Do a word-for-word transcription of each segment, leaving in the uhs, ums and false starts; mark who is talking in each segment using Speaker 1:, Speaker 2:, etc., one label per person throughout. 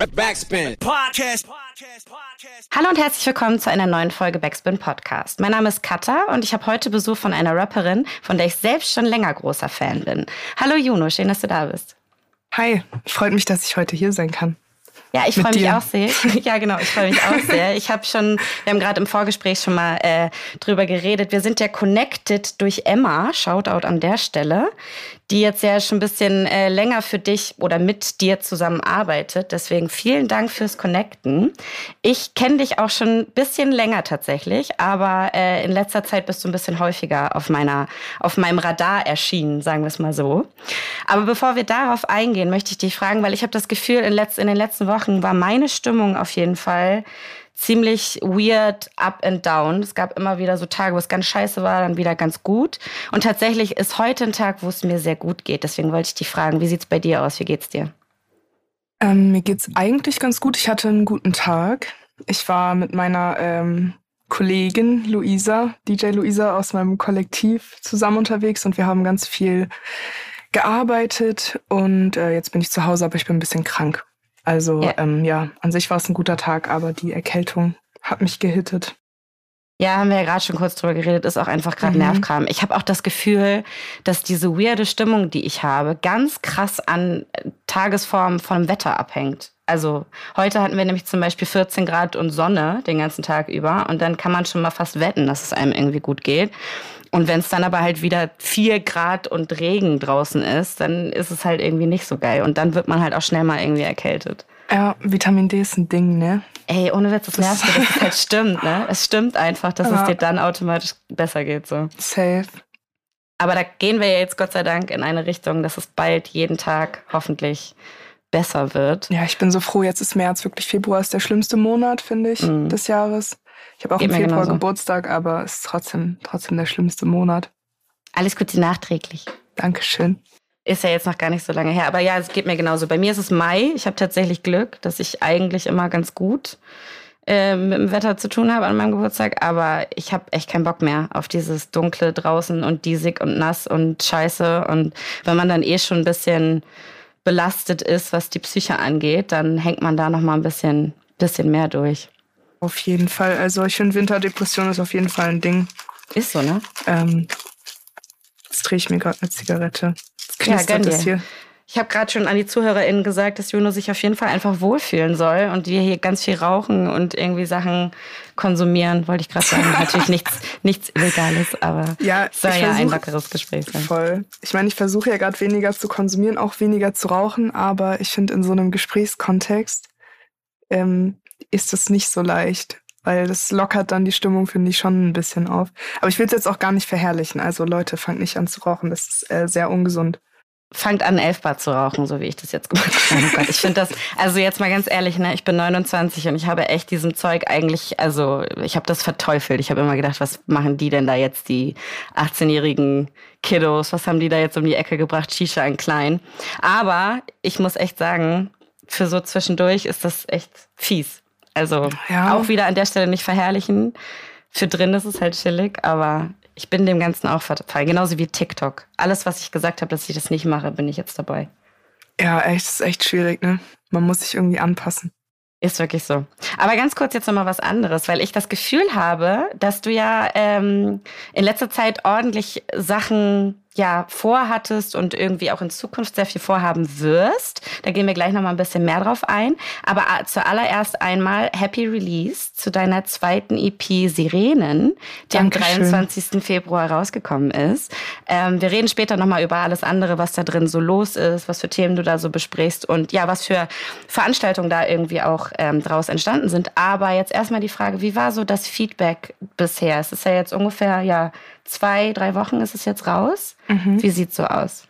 Speaker 1: Backspin Podcast.
Speaker 2: Hallo und herzlich willkommen zu einer neuen Folge Backspin Podcast. Mein Name ist Katha und ich habe heute Besuch von einer Rapperin, von der ich selbst schon länger großer Fan bin. Hallo Juno, schön, dass du da bist.
Speaker 3: Hi, freut mich, dass ich heute hier sein kann.
Speaker 2: Ja, ich freue mich auch sehr. Ja, genau, ich freue mich auch sehr. Ich habe schon, wir haben gerade im Vorgespräch schon mal äh, drüber geredet. Wir sind ja connected durch Emma, Shoutout an der Stelle, die jetzt ja schon ein bisschen äh, länger für dich oder mit dir zusammenarbeitet. Deswegen vielen Dank fürs Connecten. Ich kenne dich auch schon ein bisschen länger tatsächlich, aber äh, in letzter Zeit bist du ein bisschen häufiger auf meiner, auf meinem Radar erschienen, sagen wir es mal so. Aber bevor wir darauf eingehen, möchte ich dich fragen, weil ich habe das Gefühl, in, letz- in den letzten Wochen war meine Stimmung auf jeden Fall ziemlich weird, up and down. Es gab immer wieder so Tage, wo es ganz scheiße war, dann wieder ganz gut. Und tatsächlich ist heute ein Tag, wo es mir sehr gut geht. Deswegen wollte ich dich fragen, wie sieht's bei dir aus? Wie geht's dir?
Speaker 3: Ähm, mir geht's eigentlich ganz gut. Ich hatte einen guten Tag. Ich war mit meiner ähm, Kollegin Luisa, D J Luisa aus meinem Kollektiv zusammen unterwegs und wir haben ganz viel gearbeitet und äh, jetzt bin ich zu Hause, aber ich bin ein bisschen krank. Also ja. Ähm, ja, an sich war es ein guter Tag, aber die Erkältung hat mich gehittet.
Speaker 2: Ja, haben wir ja gerade schon kurz drüber geredet, ist auch einfach gerade mhm. Nervkram. Ich habe auch das Gefühl, dass diese weirde Stimmung, die ich habe, ganz krass an Tagesform vom Wetter abhängt. Also heute hatten wir nämlich zum Beispiel vierzehn Grad und Sonne den ganzen Tag über und dann kann man schon mal fast wetten, dass es einem irgendwie gut geht. Und wenn es dann aber halt wieder vier Grad und Regen draußen ist, dann ist es halt irgendwie nicht so geil. Und dann wird man halt auch schnell mal irgendwie erkältet.
Speaker 3: Ja, Vitamin D ist ein Ding, ne?
Speaker 2: Ey, ohne Witz, das nervt, dass es halt stimmt, ne? Es stimmt einfach, dass ja. es dir dann automatisch besser geht, so.
Speaker 3: Safe.
Speaker 2: Aber da gehen wir ja jetzt Gott sei Dank in eine Richtung, dass es bald jeden Tag hoffentlich besser wird.
Speaker 3: Ja, ich bin so froh, jetzt ist März, wirklich Februar ist der schlimmste Monat, finde ich, mm. des Jahres. Ich habe auch Geht im Februar genauso. Geburtstag, aber es ist trotzdem, trotzdem der schlimmste Monat.
Speaker 2: Alles Gute nachträglich.
Speaker 3: Dankeschön.
Speaker 2: Ist ja jetzt noch gar nicht so lange her. Aber ja, es geht mir genauso. Bei mir ist es Mai. Ich habe tatsächlich Glück, dass ich eigentlich immer ganz gut äh, mit dem Wetter zu tun habe an meinem Geburtstag. Aber ich habe echt keinen Bock mehr auf dieses Dunkle draußen und diesig und nass und scheiße. Und wenn man dann eh schon ein bisschen belastet ist, was die Psyche angeht, dann hängt man da noch mal ein bisschen, bisschen mehr durch.
Speaker 3: Auf jeden Fall. Also ich finde, Winterdepression ist auf jeden Fall ein Ding.
Speaker 2: Ist so, ne?
Speaker 3: Ähm, jetzt drehe ich mir gerade eine Zigarette.
Speaker 2: Ja, gönn dir. Hier. Ich habe gerade schon an die ZuhörerInnen gesagt, dass Juno sich auf jeden Fall einfach wohlfühlen soll und wir hier ganz viel rauchen und irgendwie Sachen konsumieren, wollte ich gerade sagen. Natürlich nichts, nichts Illegales, aber
Speaker 3: ja,
Speaker 2: es soll ja versuch, ein lockeres Gespräch sein.
Speaker 3: Voll. Ich meine, ich versuche ja gerade weniger zu konsumieren, auch weniger zu rauchen, aber ich finde, in so einem Gesprächskontext ähm, ist es nicht so leicht, weil das lockert dann die Stimmung, finde ich, schon ein bisschen auf. Aber ich will es jetzt auch gar nicht verherrlichen. Also Leute, fangt nicht an zu rauchen, das ist äh, sehr ungesund.
Speaker 2: Fangt an, Elfbar zu rauchen, so wie ich das jetzt gemacht habe. Oh Gott, ich finde das, also jetzt mal ganz ehrlich, ne, ich bin neunundzwanzig und ich habe echt diesem Zeug eigentlich, also ich habe das verteufelt. Ich habe immer gedacht, was machen die denn da jetzt, die achtzehnjährigen Kiddos, was haben die da jetzt um die Ecke gebracht, Shisha in klein. Aber ich muss echt sagen, für so zwischendurch ist das echt fies. Also ja. Auch wieder an der Stelle nicht verherrlichen. Für drin ist es halt chillig, aber ich bin dem Ganzen auch verfallen. Genauso wie TikTok. Alles, was ich gesagt habe, dass ich das nicht mache, bin ich jetzt dabei.
Speaker 3: Ja, echt, das ist echt schwierig, ne? Man muss sich irgendwie anpassen.
Speaker 2: Ist wirklich so. Aber ganz kurz jetzt nochmal was anderes, weil ich das Gefühl habe, dass du ja ähm, in letzter Zeit ordentlich Sachen ja vorhattest und irgendwie auch in Zukunft sehr viel vorhaben wirst. Da gehen wir gleich nochmal ein bisschen mehr drauf ein. Aber zuallererst einmal Happy Release zu deiner zweiten E P Sirenen, die Dankeschön. Am dreiundzwanzigsten Februar rausgekommen ist. Ähm, wir reden später nochmal über alles andere, was da drin so los ist, was für Themen du da so besprichst und ja, was für Veranstaltungen da irgendwie auch ähm, draus entstanden sind. Aber jetzt erstmal die Frage, wie war so das Feedback bisher? Es ist ja jetzt ungefähr, ja, zwei, drei Wochen ist es jetzt raus. Mhm. Wie sieht's so aus?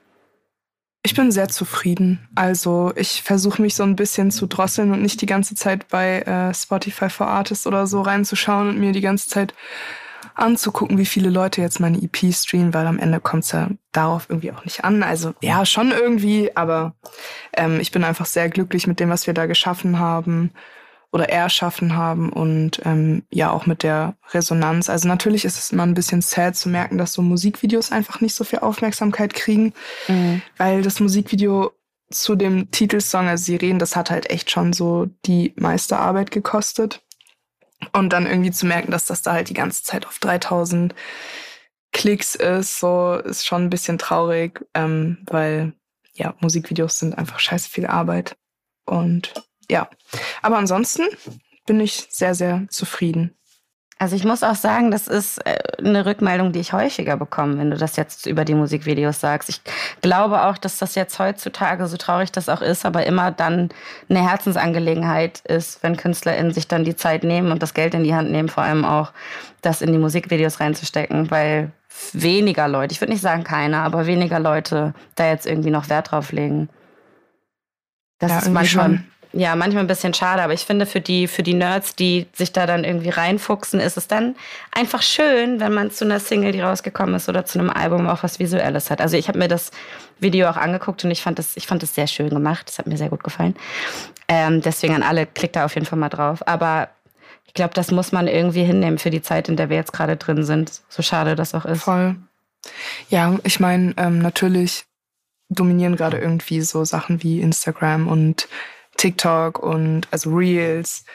Speaker 3: Ich bin sehr zufrieden. Also ich versuche mich so ein bisschen zu drosseln und nicht die ganze Zeit bei äh, Spotify for Artists oder so reinzuschauen und mir die ganze Zeit anzugucken, wie viele Leute jetzt meine E P streamen, weil am Ende kommt's ja darauf irgendwie auch nicht an. Also ja, schon irgendwie, aber ähm, ich bin einfach sehr glücklich mit dem, was wir da geschaffen haben oder erschaffen haben und ähm, ja auch mit der Resonanz. Also natürlich ist es immer ein bisschen sad zu merken, dass so Musikvideos einfach nicht so viel Aufmerksamkeit kriegen, mhm. weil das Musikvideo zu dem Titelsong, also Sirenen, das hat halt echt schon so die meiste Arbeit gekostet. Und dann irgendwie zu merken, dass das da halt die ganze Zeit auf dreitausend Klicks ist, so ist schon ein bisschen traurig, ähm, weil ja, Musikvideos sind einfach scheiße viel Arbeit. Und ja, aber ansonsten bin ich sehr, sehr zufrieden.
Speaker 2: Also ich muss auch sagen, das ist eine Rückmeldung, die ich häufiger bekomme, wenn du das jetzt über die Musikvideos sagst. Ich glaube auch, dass das jetzt heutzutage, so traurig das auch ist, aber immer dann eine Herzensangelegenheit ist, wenn KünstlerInnen sich dann die Zeit nehmen und das Geld in die Hand nehmen, vor allem auch das in die Musikvideos reinzustecken, weil weniger Leute, ich würde nicht sagen keiner, aber weniger Leute da jetzt irgendwie noch Wert drauf legen. Das
Speaker 3: ja,
Speaker 2: ist manchmal...
Speaker 3: Schon.
Speaker 2: Ja, manchmal ein bisschen schade, aber ich finde, für die, für die Nerds, die sich da dann irgendwie reinfuchsen, ist es dann einfach schön, wenn man zu einer Single, die rausgekommen ist, oder zu einem Album auch was Visuelles hat. Also ich habe mir das Video auch angeguckt und ich fand das, ich fand das sehr schön gemacht. Das hat mir sehr gut gefallen. Ähm, deswegen an alle, klickt da auf jeden Fall mal drauf. Aber ich glaube, das muss man irgendwie hinnehmen für die Zeit, in der wir jetzt gerade drin sind. So schade das auch ist.
Speaker 3: Voll. Ja, ich meine, ähm, natürlich dominieren gerade irgendwie so Sachen wie Instagram und TikTok und also Reels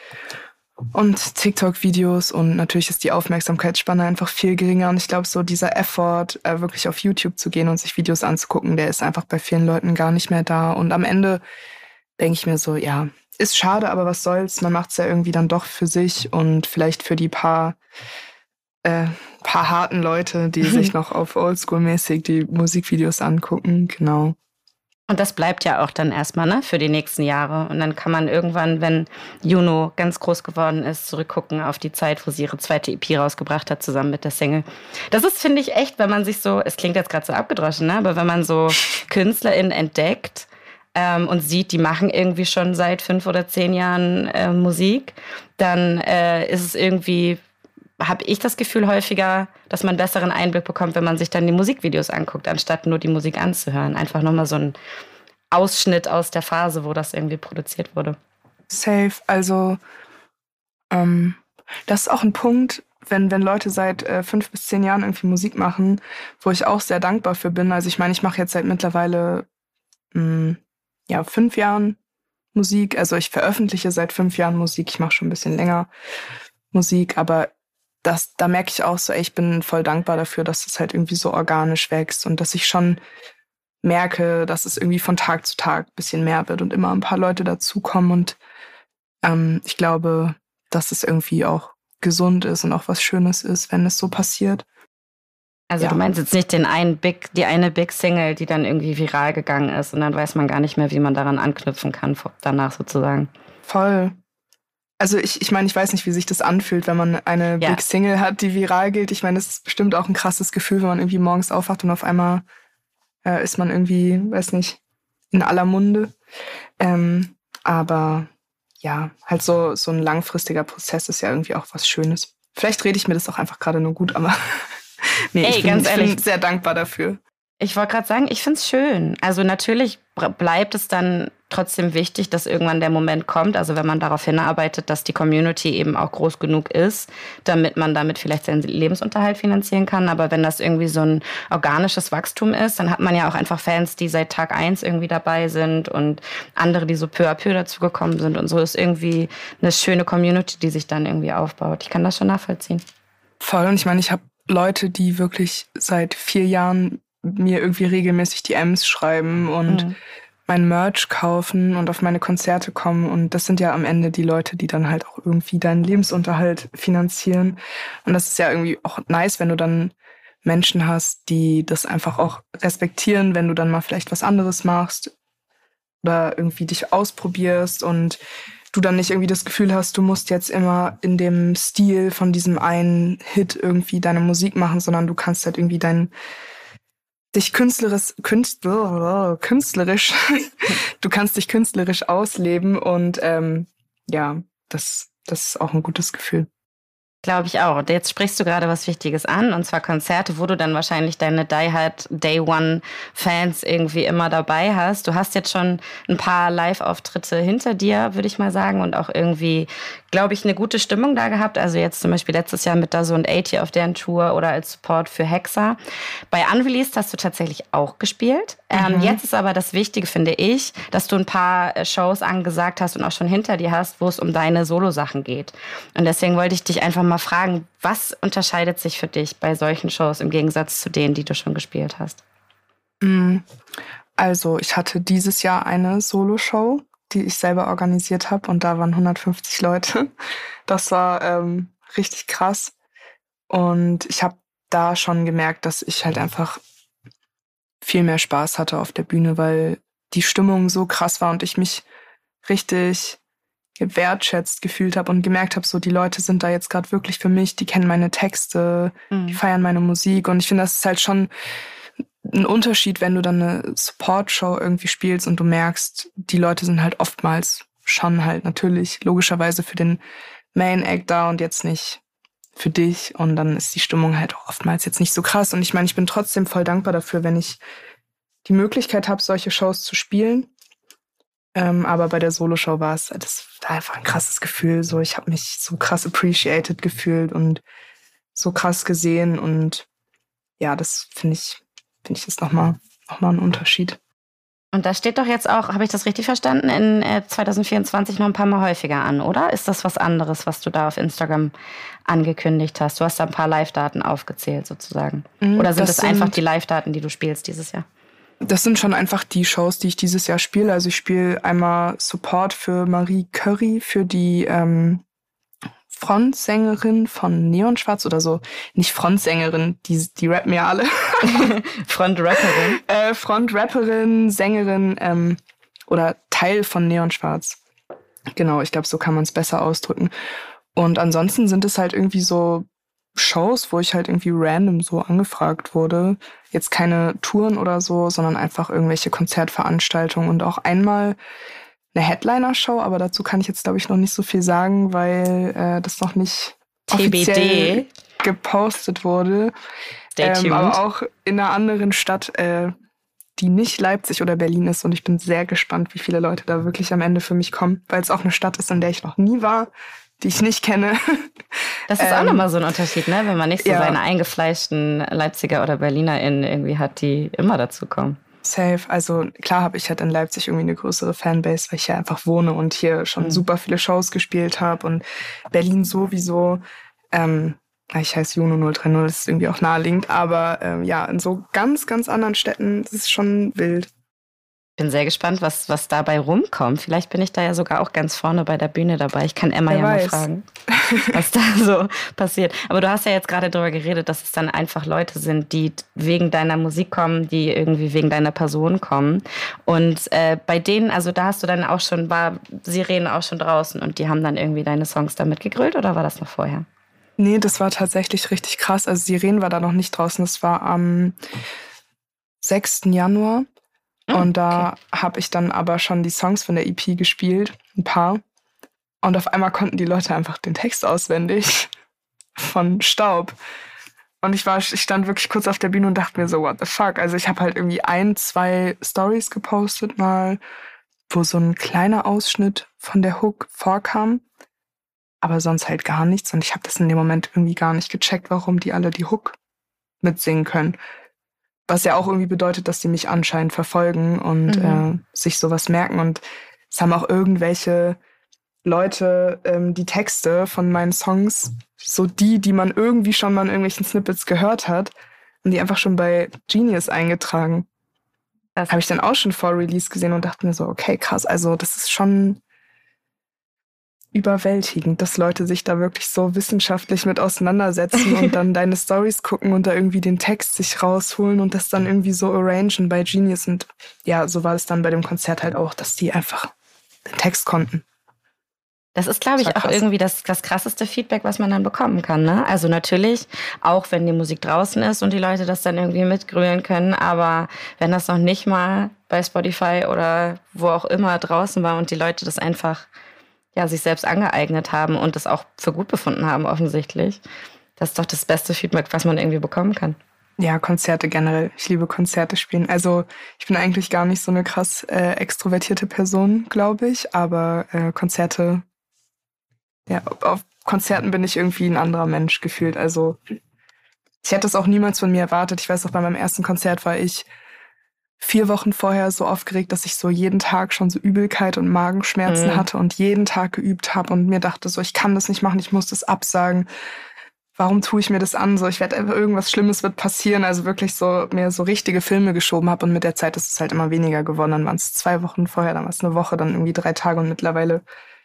Speaker 3: und TikTok-Videos und natürlich ist die Aufmerksamkeitsspanne einfach viel geringer und ich glaube so dieser Effort, äh, wirklich auf YouTube zu gehen und sich Videos anzugucken, der ist einfach bei vielen Leuten gar nicht mehr da und am Ende denke ich mir so, ja, ist schade, aber was soll's, man macht's ja irgendwie dann doch für sich und vielleicht für die paar äh, paar harten Leute, die sich noch auf Oldschool-mäßig die Musikvideos angucken, genau.
Speaker 2: Und das bleibt ja auch dann erstmal, ne, für die nächsten Jahre. Und dann kann man irgendwann, wenn Juno ganz groß geworden ist, zurückgucken auf die Zeit, wo sie ihre zweite E P rausgebracht hat, zusammen mit der Single. Das ist, finde ich, echt, wenn man sich so, es klingt jetzt gerade so abgedroschen, ne, aber wenn man so KünstlerInnen entdeckt ähm, und sieht, die machen irgendwie schon seit fünf oder zehn Jahren äh, Musik, dann äh, ist es irgendwie, habe ich das Gefühl häufiger, dass man einen besseren Einblick bekommt, wenn man sich dann die Musikvideos anguckt, anstatt nur die Musik anzuhören. Einfach nochmal so ein Ausschnitt aus der Phase, wo das irgendwie produziert wurde.
Speaker 3: Safe, also ähm, das ist auch ein Punkt, wenn, wenn Leute seit äh, fünf bis zehn Jahren irgendwie Musik machen, wo ich auch sehr dankbar für bin. Also ich meine, ich mache jetzt seit mittlerweile mh, ja, fünf Jahren Musik. Also ich veröffentliche seit fünf Jahren Musik. Ich mache schon ein bisschen länger Musik, aber das, da merke ich auch so, ey, ich bin voll dankbar dafür, dass es halt irgendwie so organisch wächst und dass ich schon merke, dass es irgendwie von Tag zu Tag ein bisschen mehr wird und immer ein paar Leute dazukommen und ähm, ich glaube, dass es irgendwie auch gesund ist und auch was Schönes ist, wenn es so passiert.
Speaker 2: Also
Speaker 3: ja.
Speaker 2: Du meinst jetzt nicht den einen Big, die eine Big Single, die dann irgendwie viral gegangen ist und dann weiß man gar nicht mehr, wie man daran anknüpfen kann, danach sozusagen.
Speaker 3: Voll. Also ich, ich meine, ich weiß nicht, wie sich das anfühlt, wenn man eine ja. Big Single hat, die viral geht. Ich meine, das ist bestimmt auch ein krasses Gefühl, wenn man irgendwie morgens aufwacht und auf einmal äh, ist man irgendwie, weiß nicht, in aller Munde. Ähm, aber ja, halt so, so ein langfristiger Prozess ist ja irgendwie auch was Schönes. Vielleicht rede ich mir das auch einfach gerade nur gut, aber nee,
Speaker 2: Ey,
Speaker 3: ich bin,
Speaker 2: ganz
Speaker 3: ich
Speaker 2: ehrlich,
Speaker 3: bin sehr dankbar dafür.
Speaker 2: Ich wollte gerade sagen, ich find's schön. Also natürlich bleibt es dann trotzdem wichtig, dass irgendwann der Moment kommt, also wenn man darauf hinarbeitet, dass die Community eben auch groß genug ist, damit man damit vielleicht seinen Lebensunterhalt finanzieren kann. Aber wenn das irgendwie so ein organisches Wachstum ist, dann hat man ja auch einfach Fans, die seit Tag eins irgendwie dabei sind und andere, die so peu à peu dazugekommen sind. Und so ist irgendwie eine schöne Community, die sich dann irgendwie aufbaut. Ich kann das schon nachvollziehen.
Speaker 3: Voll. Und ich meine, ich habe Leute, die wirklich seit vier Jahren mir irgendwie regelmäßig D Ms schreiben und mhm. mein Merch kaufen und auf meine Konzerte kommen. Und das sind ja am Ende die Leute, die dann halt auch irgendwie deinen Lebensunterhalt finanzieren. Und das ist ja irgendwie auch nice, wenn du dann Menschen hast, die das einfach auch respektieren, wenn du dann mal vielleicht was anderes machst oder irgendwie dich ausprobierst und du dann nicht irgendwie das Gefühl hast, du musst jetzt immer in dem Stil von diesem einen Hit irgendwie deine Musik machen, sondern du kannst halt irgendwie dein dich künstlerisch, künstler, künstlerisch, du kannst dich künstlerisch ausleben und ähm, ja, das, das ist auch ein gutes Gefühl.
Speaker 2: Glaube ich auch. Und jetzt sprichst du gerade was Wichtiges an, und zwar Konzerte, wo du dann wahrscheinlich deine Die Hard Day One Fans irgendwie immer dabei hast. Du hast jetzt schon ein paar Live-Auftritte hinter dir, würde ich mal sagen, und auch irgendwie, glaube ich, eine gute Stimmung da gehabt. Also jetzt zum Beispiel letztes Jahr mit Dazzo und achtzig auf deren Tour oder als Support für Hexa. Bei Unreleased hast du tatsächlich auch gespielt. Mhm. Ähm, jetzt ist aber das Wichtige, finde ich, dass du ein paar Shows angesagt hast und auch schon hinter dir hast, wo es um deine Solo-Sachen geht. Und deswegen wollte ich dich einfach mal fragen, was unterscheidet sich für dich bei solchen Shows im Gegensatz zu denen, die du schon gespielt hast?
Speaker 3: Also ich hatte dieses Jahr eine Solo-Show, die ich selber organisiert habe, und da waren hundertfünfzig Leute. Das war ähm, richtig krass. Und ich habe da schon gemerkt, dass ich halt einfach viel mehr Spaß hatte auf der Bühne, weil die Stimmung so krass war und ich mich richtig gewertschätzt gefühlt habe und gemerkt habe, so die Leute sind da jetzt gerade wirklich für mich, die kennen meine Texte, mhm. die feiern meine Musik, und ich finde, das ist halt schon ein Unterschied, wenn du dann eine Support-Show irgendwie spielst und du merkst, die Leute sind halt oftmals schon halt natürlich logischerweise für den Main-Act da und jetzt nicht für dich, und dann ist die Stimmung halt auch oftmals jetzt nicht so krass, und ich meine, ich bin trotzdem voll dankbar dafür, wenn ich die Möglichkeit habe, solche Shows zu spielen. Ähm, aber bei der Solo-Show war es, das war einfach ein krasses Gefühl. So, ich habe mich so krass appreciated gefühlt und so krass gesehen, und ja, das finde ich, finde ich ist nochmal noch mal ein Unterschied.
Speaker 2: Und da steht doch jetzt auch, habe ich das richtig verstanden, in äh, zwanzig vierundzwanzig noch ein paar Mal häufiger an, oder? Ist das was anderes, was du da auf Instagram angekündigt hast? Du hast da ein paar Live-Daten aufgezählt sozusagen. Mhm, oder sind das, das sind, einfach die Live-Daten, die du spielst dieses Jahr?
Speaker 3: Das sind schon einfach die Shows, die ich dieses Jahr spiele. Also ich spiele einmal Support für Marie Curry, für die ähm, Frontsängerin von Neon Schwarz oder so. Nicht Frontsängerin, die, die rappen ja alle.
Speaker 2: Frontrapperin.
Speaker 3: äh, Frontrapperin, Sängerin ähm, oder Teil von Neon Schwarz. Genau, ich glaube, so kann man es besser ausdrücken. Und ansonsten sind es halt irgendwie so Shows, wo ich halt irgendwie random so angefragt wurde. Jetzt keine Touren oder so, sondern einfach irgendwelche Konzertveranstaltungen und auch einmal eine Headliner-Show, aber dazu kann ich jetzt, glaube ich, noch nicht so viel sagen, weil äh, das noch nicht
Speaker 2: T B D
Speaker 3: offiziell gepostet wurde.
Speaker 2: Stay tuned.
Speaker 3: Ähm, aber auch in einer anderen Stadt, äh, die nicht Leipzig oder Berlin ist, und ich bin sehr gespannt, wie viele Leute da wirklich am Ende für mich kommen, weil es auch eine Stadt ist, in der ich noch nie war, die ich nicht kenne.
Speaker 2: Das ist ähm, auch nochmal so ein Unterschied, ne? Wenn man nicht so
Speaker 3: ja.
Speaker 2: seine eingefleischten Leipziger oder BerlinerInnen irgendwie hat, die immer dazu kommen.
Speaker 3: Safe. Also klar habe ich halt in Leipzig irgendwie eine größere Fanbase, weil ich hier einfach wohne und hier schon mhm. super viele Shows gespielt habe, und Berlin sowieso. Ähm, ich heiße Juno null drei null, das ist irgendwie auch naheliegend, aber ähm, ja, in so ganz, ganz anderen Städten, das ist schon wild.
Speaker 2: Bin sehr gespannt, was, was dabei rumkommt. Vielleicht bin ich da ja sogar auch ganz vorne bei der Bühne dabei. Ich kann Emma Wer ja weiß. mal fragen, was da so passiert. Aber du hast ja jetzt gerade darüber geredet, dass es dann einfach Leute sind, die wegen deiner Musik kommen, die irgendwie wegen deiner Person kommen. Und äh, bei denen, also da hast du dann auch schon, war Sirene auch schon draußen und die haben dann irgendwie deine Songs damit gegrölt, oder war das noch vorher?
Speaker 3: Nee, das war tatsächlich richtig krass. Also Sirene war da noch nicht draußen. Das war am sechsten Januar. Und da okay. habe ich dann aber schon die Songs von der E P gespielt, ein paar. Und auf einmal konnten die Leute einfach den Text auswendig von Staub. Und ich war, ich stand wirklich kurz auf der Bühne und dachte mir so, what the fuck? Also ich habe halt irgendwie ein, zwei Stories gepostet mal, wo so ein kleiner Ausschnitt von der Hook vorkam. Aber sonst halt gar nichts. Und ich habe das in dem Moment irgendwie gar nicht gecheckt, warum die alle die Hook mitsingen können. Was ja auch irgendwie bedeutet, dass die mich anscheinend verfolgen und mhm. äh, sich sowas merken. Und es haben auch irgendwelche Leute ähm, die Texte von meinen Songs, so die, die man irgendwie schon mal in irgendwelchen Snippets gehört hat, und die einfach schon bei Genius eingetragen. Das habe ich dann auch schon vor Release gesehen und dachte mir so, okay, krass, also das ist schon überwältigend, dass Leute sich da wirklich so wissenschaftlich mit auseinandersetzen und dann deine Stories gucken und da irgendwie den Text sich rausholen und das dann irgendwie so arrangen bei Genius. Und ja, so war es dann bei dem Konzert halt auch, dass die einfach den Text konnten.
Speaker 2: Das ist, glaube ich, auch irgendwie das, das krasseste Feedback, was man dann bekommen kann, ne? Also natürlich, auch wenn die Musik draußen ist und die Leute das dann irgendwie mitgrölen können, aber wenn das noch nicht mal bei Spotify oder wo auch immer draußen war und die Leute das einfach ja, sich selbst angeeignet haben und das auch für gut befunden haben offensichtlich. Das ist doch das beste Feedback, was man irgendwie bekommen kann.
Speaker 3: Ja, Konzerte generell. Ich liebe Konzerte spielen. Also ich bin eigentlich gar nicht so eine krass äh, extrovertierte Person, glaube ich. Aber äh, Konzerte, ja, auf Konzerten bin ich irgendwie ein anderer Mensch gefühlt. Also ich hätte das auch niemals von mir erwartet. Ich weiß auch, bei meinem ersten Konzert war ich vier Wochen vorher so aufgeregt, dass ich so jeden Tag schon so Übelkeit und Magenschmerzen mhm. hatte und jeden Tag geübt habe und mir dachte so, ich kann das nicht machen, ich muss das absagen. Warum tue ich mir das an? So, ich werde einfach, irgendwas Schlimmes wird passieren. Also wirklich so mir so richtige Filme geschoben habe und mit der Zeit ist es halt immer weniger geworden. Dann waren es zwei Wochen vorher, dann war es eine Woche, dann irgendwie drei Tage und mittlerweile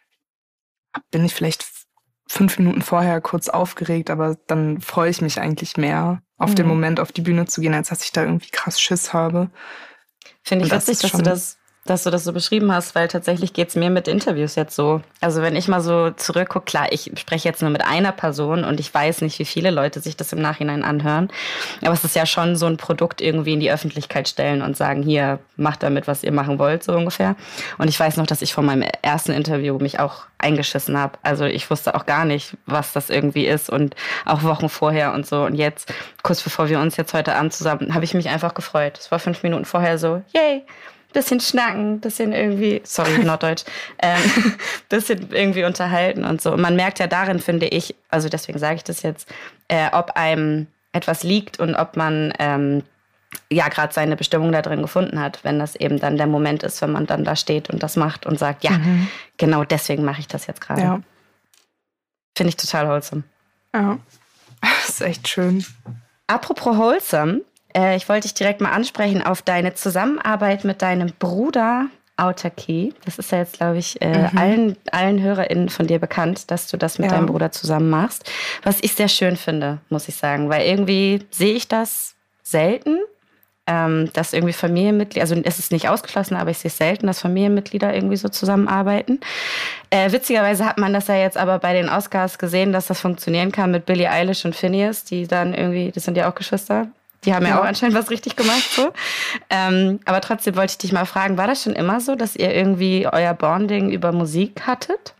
Speaker 3: bin ich vielleicht fünf Minuten vorher kurz aufgeregt, aber dann freue ich mich eigentlich mehr auf mhm. den Moment, auf die Bühne zu gehen, als dass ich da irgendwie krass Schiss habe.
Speaker 2: Finde ich das witzig, dass du das dass du das so beschrieben hast, weil tatsächlich geht's mir mit Interviews jetzt so. Also wenn ich mal so zurückgucke, klar, ich spreche jetzt nur mit einer Person und ich weiß nicht, wie viele Leute sich das im Nachhinein anhören. Aber es ist ja schon so ein Produkt irgendwie in die Öffentlichkeit stellen und sagen, hier, macht damit, was ihr machen wollt, so ungefähr. Und ich weiß noch, dass ich von meinem ersten Interview mich auch eingeschissen habe. Also ich wusste auch gar nicht, was das irgendwie ist und auch Wochen vorher und so. Und jetzt, kurz bevor wir uns jetzt heute Abend zusammen, habe ich mich einfach gefreut. Es war fünf Minuten vorher so, yay! Bisschen schnacken, bisschen irgendwie, sorry, Norddeutsch, ähm, bisschen irgendwie unterhalten und so. Und man merkt ja darin, finde ich, also deswegen sage ich das jetzt, äh, ob einem etwas liegt und ob man ähm, ja gerade seine Bestimmung da drin gefunden hat, wenn das eben dann der Moment ist, wenn man dann da steht und das macht und sagt, ja, mhm. genau deswegen mache ich das jetzt gerade. Ja. Finde ich total wholesome.
Speaker 3: Ja, das ist echt schön.
Speaker 2: Apropos wholesome, ich wollte dich direkt mal ansprechen auf deine Zusammenarbeit mit deinem Bruder Autarkie. Das ist ja jetzt, glaube ich, äh, mhm. allen, allen HörerInnen von dir bekannt, dass du das mit ja. deinem Bruder zusammen machst. Was ich sehr schön finde, muss ich sagen. Weil irgendwie sehe ich das selten, ähm, dass irgendwie Familienmitglieder, also es ist nicht ausgeschlossen, aber ich sehe es selten, dass Familienmitglieder irgendwie so zusammenarbeiten. Äh, witzigerweise hat man das ja jetzt aber bei den Oscars gesehen, dass das funktionieren kann mit Billie Eilish und Phineas, die dann irgendwie, das sind ja auch Geschwister. Die haben ja, ja auch anscheinend was richtig gemacht. So. Ähm, aber trotzdem wollte ich dich mal fragen, war das schon immer so, dass ihr irgendwie euer Bonding über Musik hattet?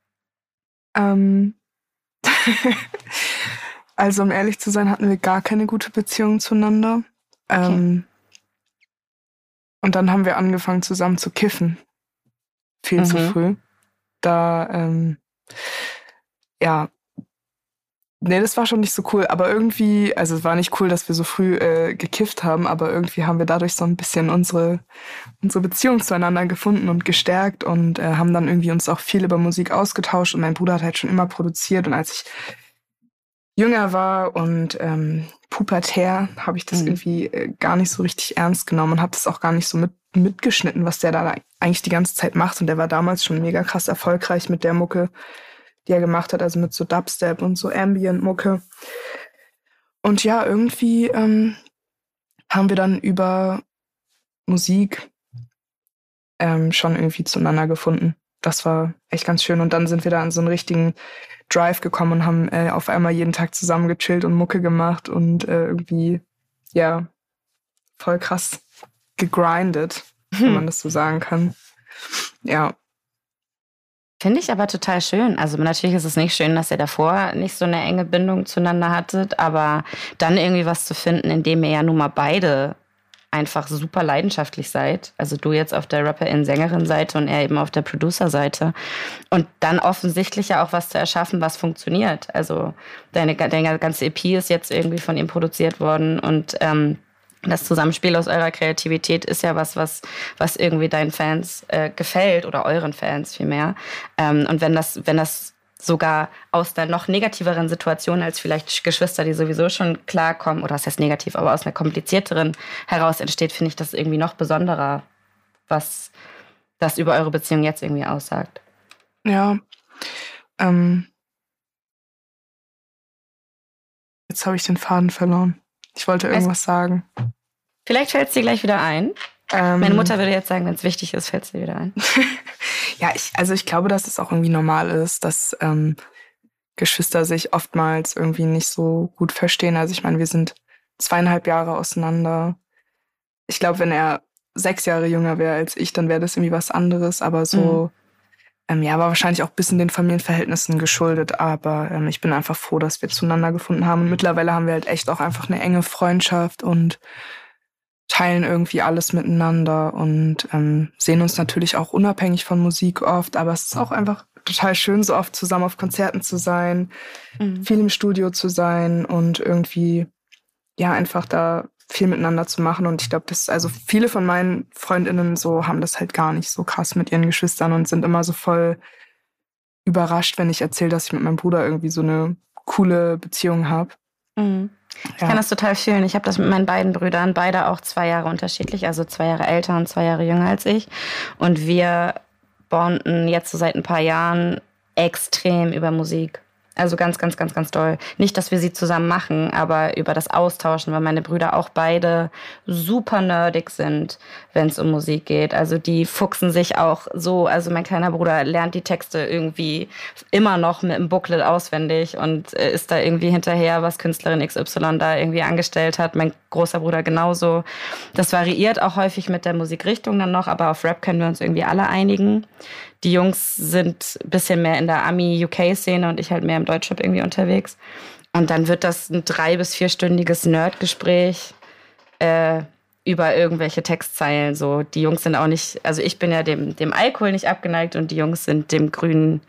Speaker 3: Ähm also um ehrlich zu sein, hatten wir gar keine gute Beziehung zueinander. Okay. Ähm und dann haben wir angefangen zusammen zu kiffen. Viel mhm. zu früh. Da, ähm ja... Nee, das war schon nicht so cool, aber irgendwie, also es war nicht cool, dass wir so früh äh, gekifft haben, aber irgendwie haben wir dadurch so ein bisschen unsere unsere Beziehung zueinander gefunden und gestärkt und äh, haben dann irgendwie uns auch viel über Musik ausgetauscht und mein Bruder hat halt schon immer produziert und als ich jünger war und ähm, pubertär, habe ich das mhm. irgendwie äh, gar nicht so richtig ernst genommen und habe das auch gar nicht so mit mitgeschnitten, was der da eigentlich die ganze Zeit macht und der war damals schon mega krass erfolgreich mit der Mucke, die er gemacht hat, also mit so Dubstep und so Ambient-Mucke. Und ja, irgendwie ähm, haben wir dann über Musik ähm, schon irgendwie zueinander gefunden. Das war echt ganz schön. Und dann sind wir da in so einen richtigen Drive gekommen und haben äh, auf einmal jeden Tag zusammen gechillt und Mucke gemacht und äh, irgendwie, ja, voll krass gegrindet, hm. wenn man das so sagen kann. Ja.
Speaker 2: Finde ich aber total schön. Also natürlich ist es nicht schön, dass ihr davor nicht so eine enge Bindung zueinander hattet, aber dann irgendwie was zu finden, in dem ihr ja nun mal beide einfach super leidenschaftlich seid. Also du jetzt auf der Rapperin-Sängerin-Seite und er eben auf der Producer-Seite. Und dann offensichtlich ja auch was zu erschaffen, was funktioniert. Also deine, deine ganze E P ist jetzt irgendwie von ihm produziert worden und ähm, das Zusammenspiel aus eurer Kreativität ist ja was, was, was irgendwie deinen Fans äh, gefällt oder euren Fans vielmehr. Ähm, und wenn das, wenn das sogar aus einer noch negativeren Situation als vielleicht Geschwister, die sowieso schon klarkommen, oder was heißt negativ, aber aus einer komplizierteren heraus entsteht, finde ich das irgendwie noch besonderer, was das über eure Beziehung jetzt irgendwie aussagt.
Speaker 3: Ja, ähm, jetzt habe ich den Faden verloren. Ich wollte irgendwas sagen.
Speaker 2: Vielleicht fällt es dir gleich wieder ein. Ähm, Meine Mutter würde jetzt sagen, wenn es wichtig ist, fällt es dir wieder ein.
Speaker 3: Ja, ich, also ich glaube, dass es auch irgendwie normal ist, dass ähm, Geschwister sich oftmals irgendwie nicht so gut verstehen. Also ich meine, wir sind zweieinhalb Jahre auseinander. Ich glaube, wenn er sechs Jahre jünger wäre als ich, dann wäre das irgendwie was anderes. Aber so, Ähm, ja, war wahrscheinlich auch ein bisschen den Familienverhältnissen geschuldet, aber ähm, ich bin einfach froh, dass wir zueinander gefunden haben. Und mittlerweile haben wir halt echt auch einfach eine enge Freundschaft und teilen irgendwie alles miteinander und ähm, sehen uns natürlich auch unabhängig von Musik oft, aber es ist auch einfach total schön, so oft zusammen auf Konzerten zu sein, mhm. viel im Studio zu sein und irgendwie ja einfach da viel miteinander zu machen. Und ich glaube, das also viele von meinen Freundinnen so haben das halt gar nicht so krass mit ihren Geschwistern und sind immer so voll überrascht, wenn ich erzähle, dass ich mit meinem Bruder irgendwie so eine coole Beziehung habe.
Speaker 2: Mhm. Ich ja. kann das total fühlen. Ich habe das mit meinen beiden Brüdern, beide auch zwei Jahre unterschiedlich, also zwei Jahre älter und zwei Jahre jünger als ich. Und wir bonden jetzt so seit ein paar Jahren extrem über Musik. Also ganz, ganz, ganz, ganz doll. Nicht, dass wir sie zusammen machen, aber über das Austauschen, weil meine Brüder auch beide super nerdig sind, wenn es um Musik geht. Also die fuchsen sich auch so, also mein kleiner Bruder lernt die Texte irgendwie immer noch mit einem Booklet auswendig und ist da irgendwie hinterher, was Künstlerin X Y da irgendwie angestellt hat. Mein großer Bruder genauso. Das variiert auch häufig mit der Musikrichtung dann noch, aber auf Rap können wir uns irgendwie alle einigen. Die Jungs sind ein bisschen mehr in der Ami-U K-Szene und ich halt mehr im Deutschrap irgendwie unterwegs. Und dann wird das ein drei- bis vierstündiges Nerdgespräch äh, über irgendwelche Textzeilen. So, die Jungs sind auch nicht, also ich bin ja dem, dem Alkohol nicht abgeneigt und die Jungs sind dem grünen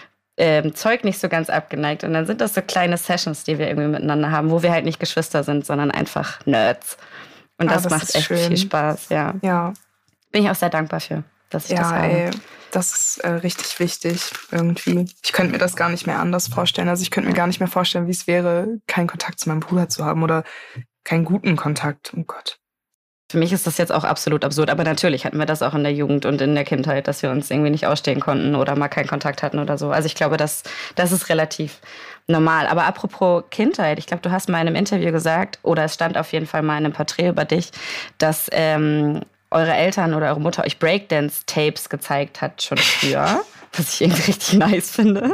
Speaker 2: ähm, Zeug nicht so ganz abgeneigt. Und dann sind das so kleine Sessions, die wir irgendwie miteinander haben, wo wir halt nicht Geschwister sind, sondern einfach Nerds. Und das, ah, das macht echt schön. Viel Spaß, ja.
Speaker 3: Ja.
Speaker 2: Bin ich auch sehr dankbar für, dass ich
Speaker 3: ja,
Speaker 2: das habe.
Speaker 3: Ey. Das ist äh, richtig wichtig irgendwie. Ich könnte mir das gar nicht mehr anders vorstellen. Also ich könnte mir gar nicht mehr vorstellen, wie es wäre, keinen Kontakt zu meinem Bruder zu haben oder keinen guten Kontakt. Oh Gott.
Speaker 2: Für mich ist das jetzt auch absolut absurd. Aber natürlich hatten wir das auch in der Jugend und in der Kindheit, dass wir uns irgendwie nicht ausstehen konnten oder mal keinen Kontakt hatten oder so. Also ich glaube, das, das ist relativ normal. Aber apropos Kindheit, ich glaube, du hast mal in einem Interview gesagt, oder es stand auf jeden Fall mal in einem Porträt über dich, dass ähm, eure Eltern oder eure Mutter euch Breakdance-Tapes gezeigt hat schon früher, was ich irgendwie richtig nice finde.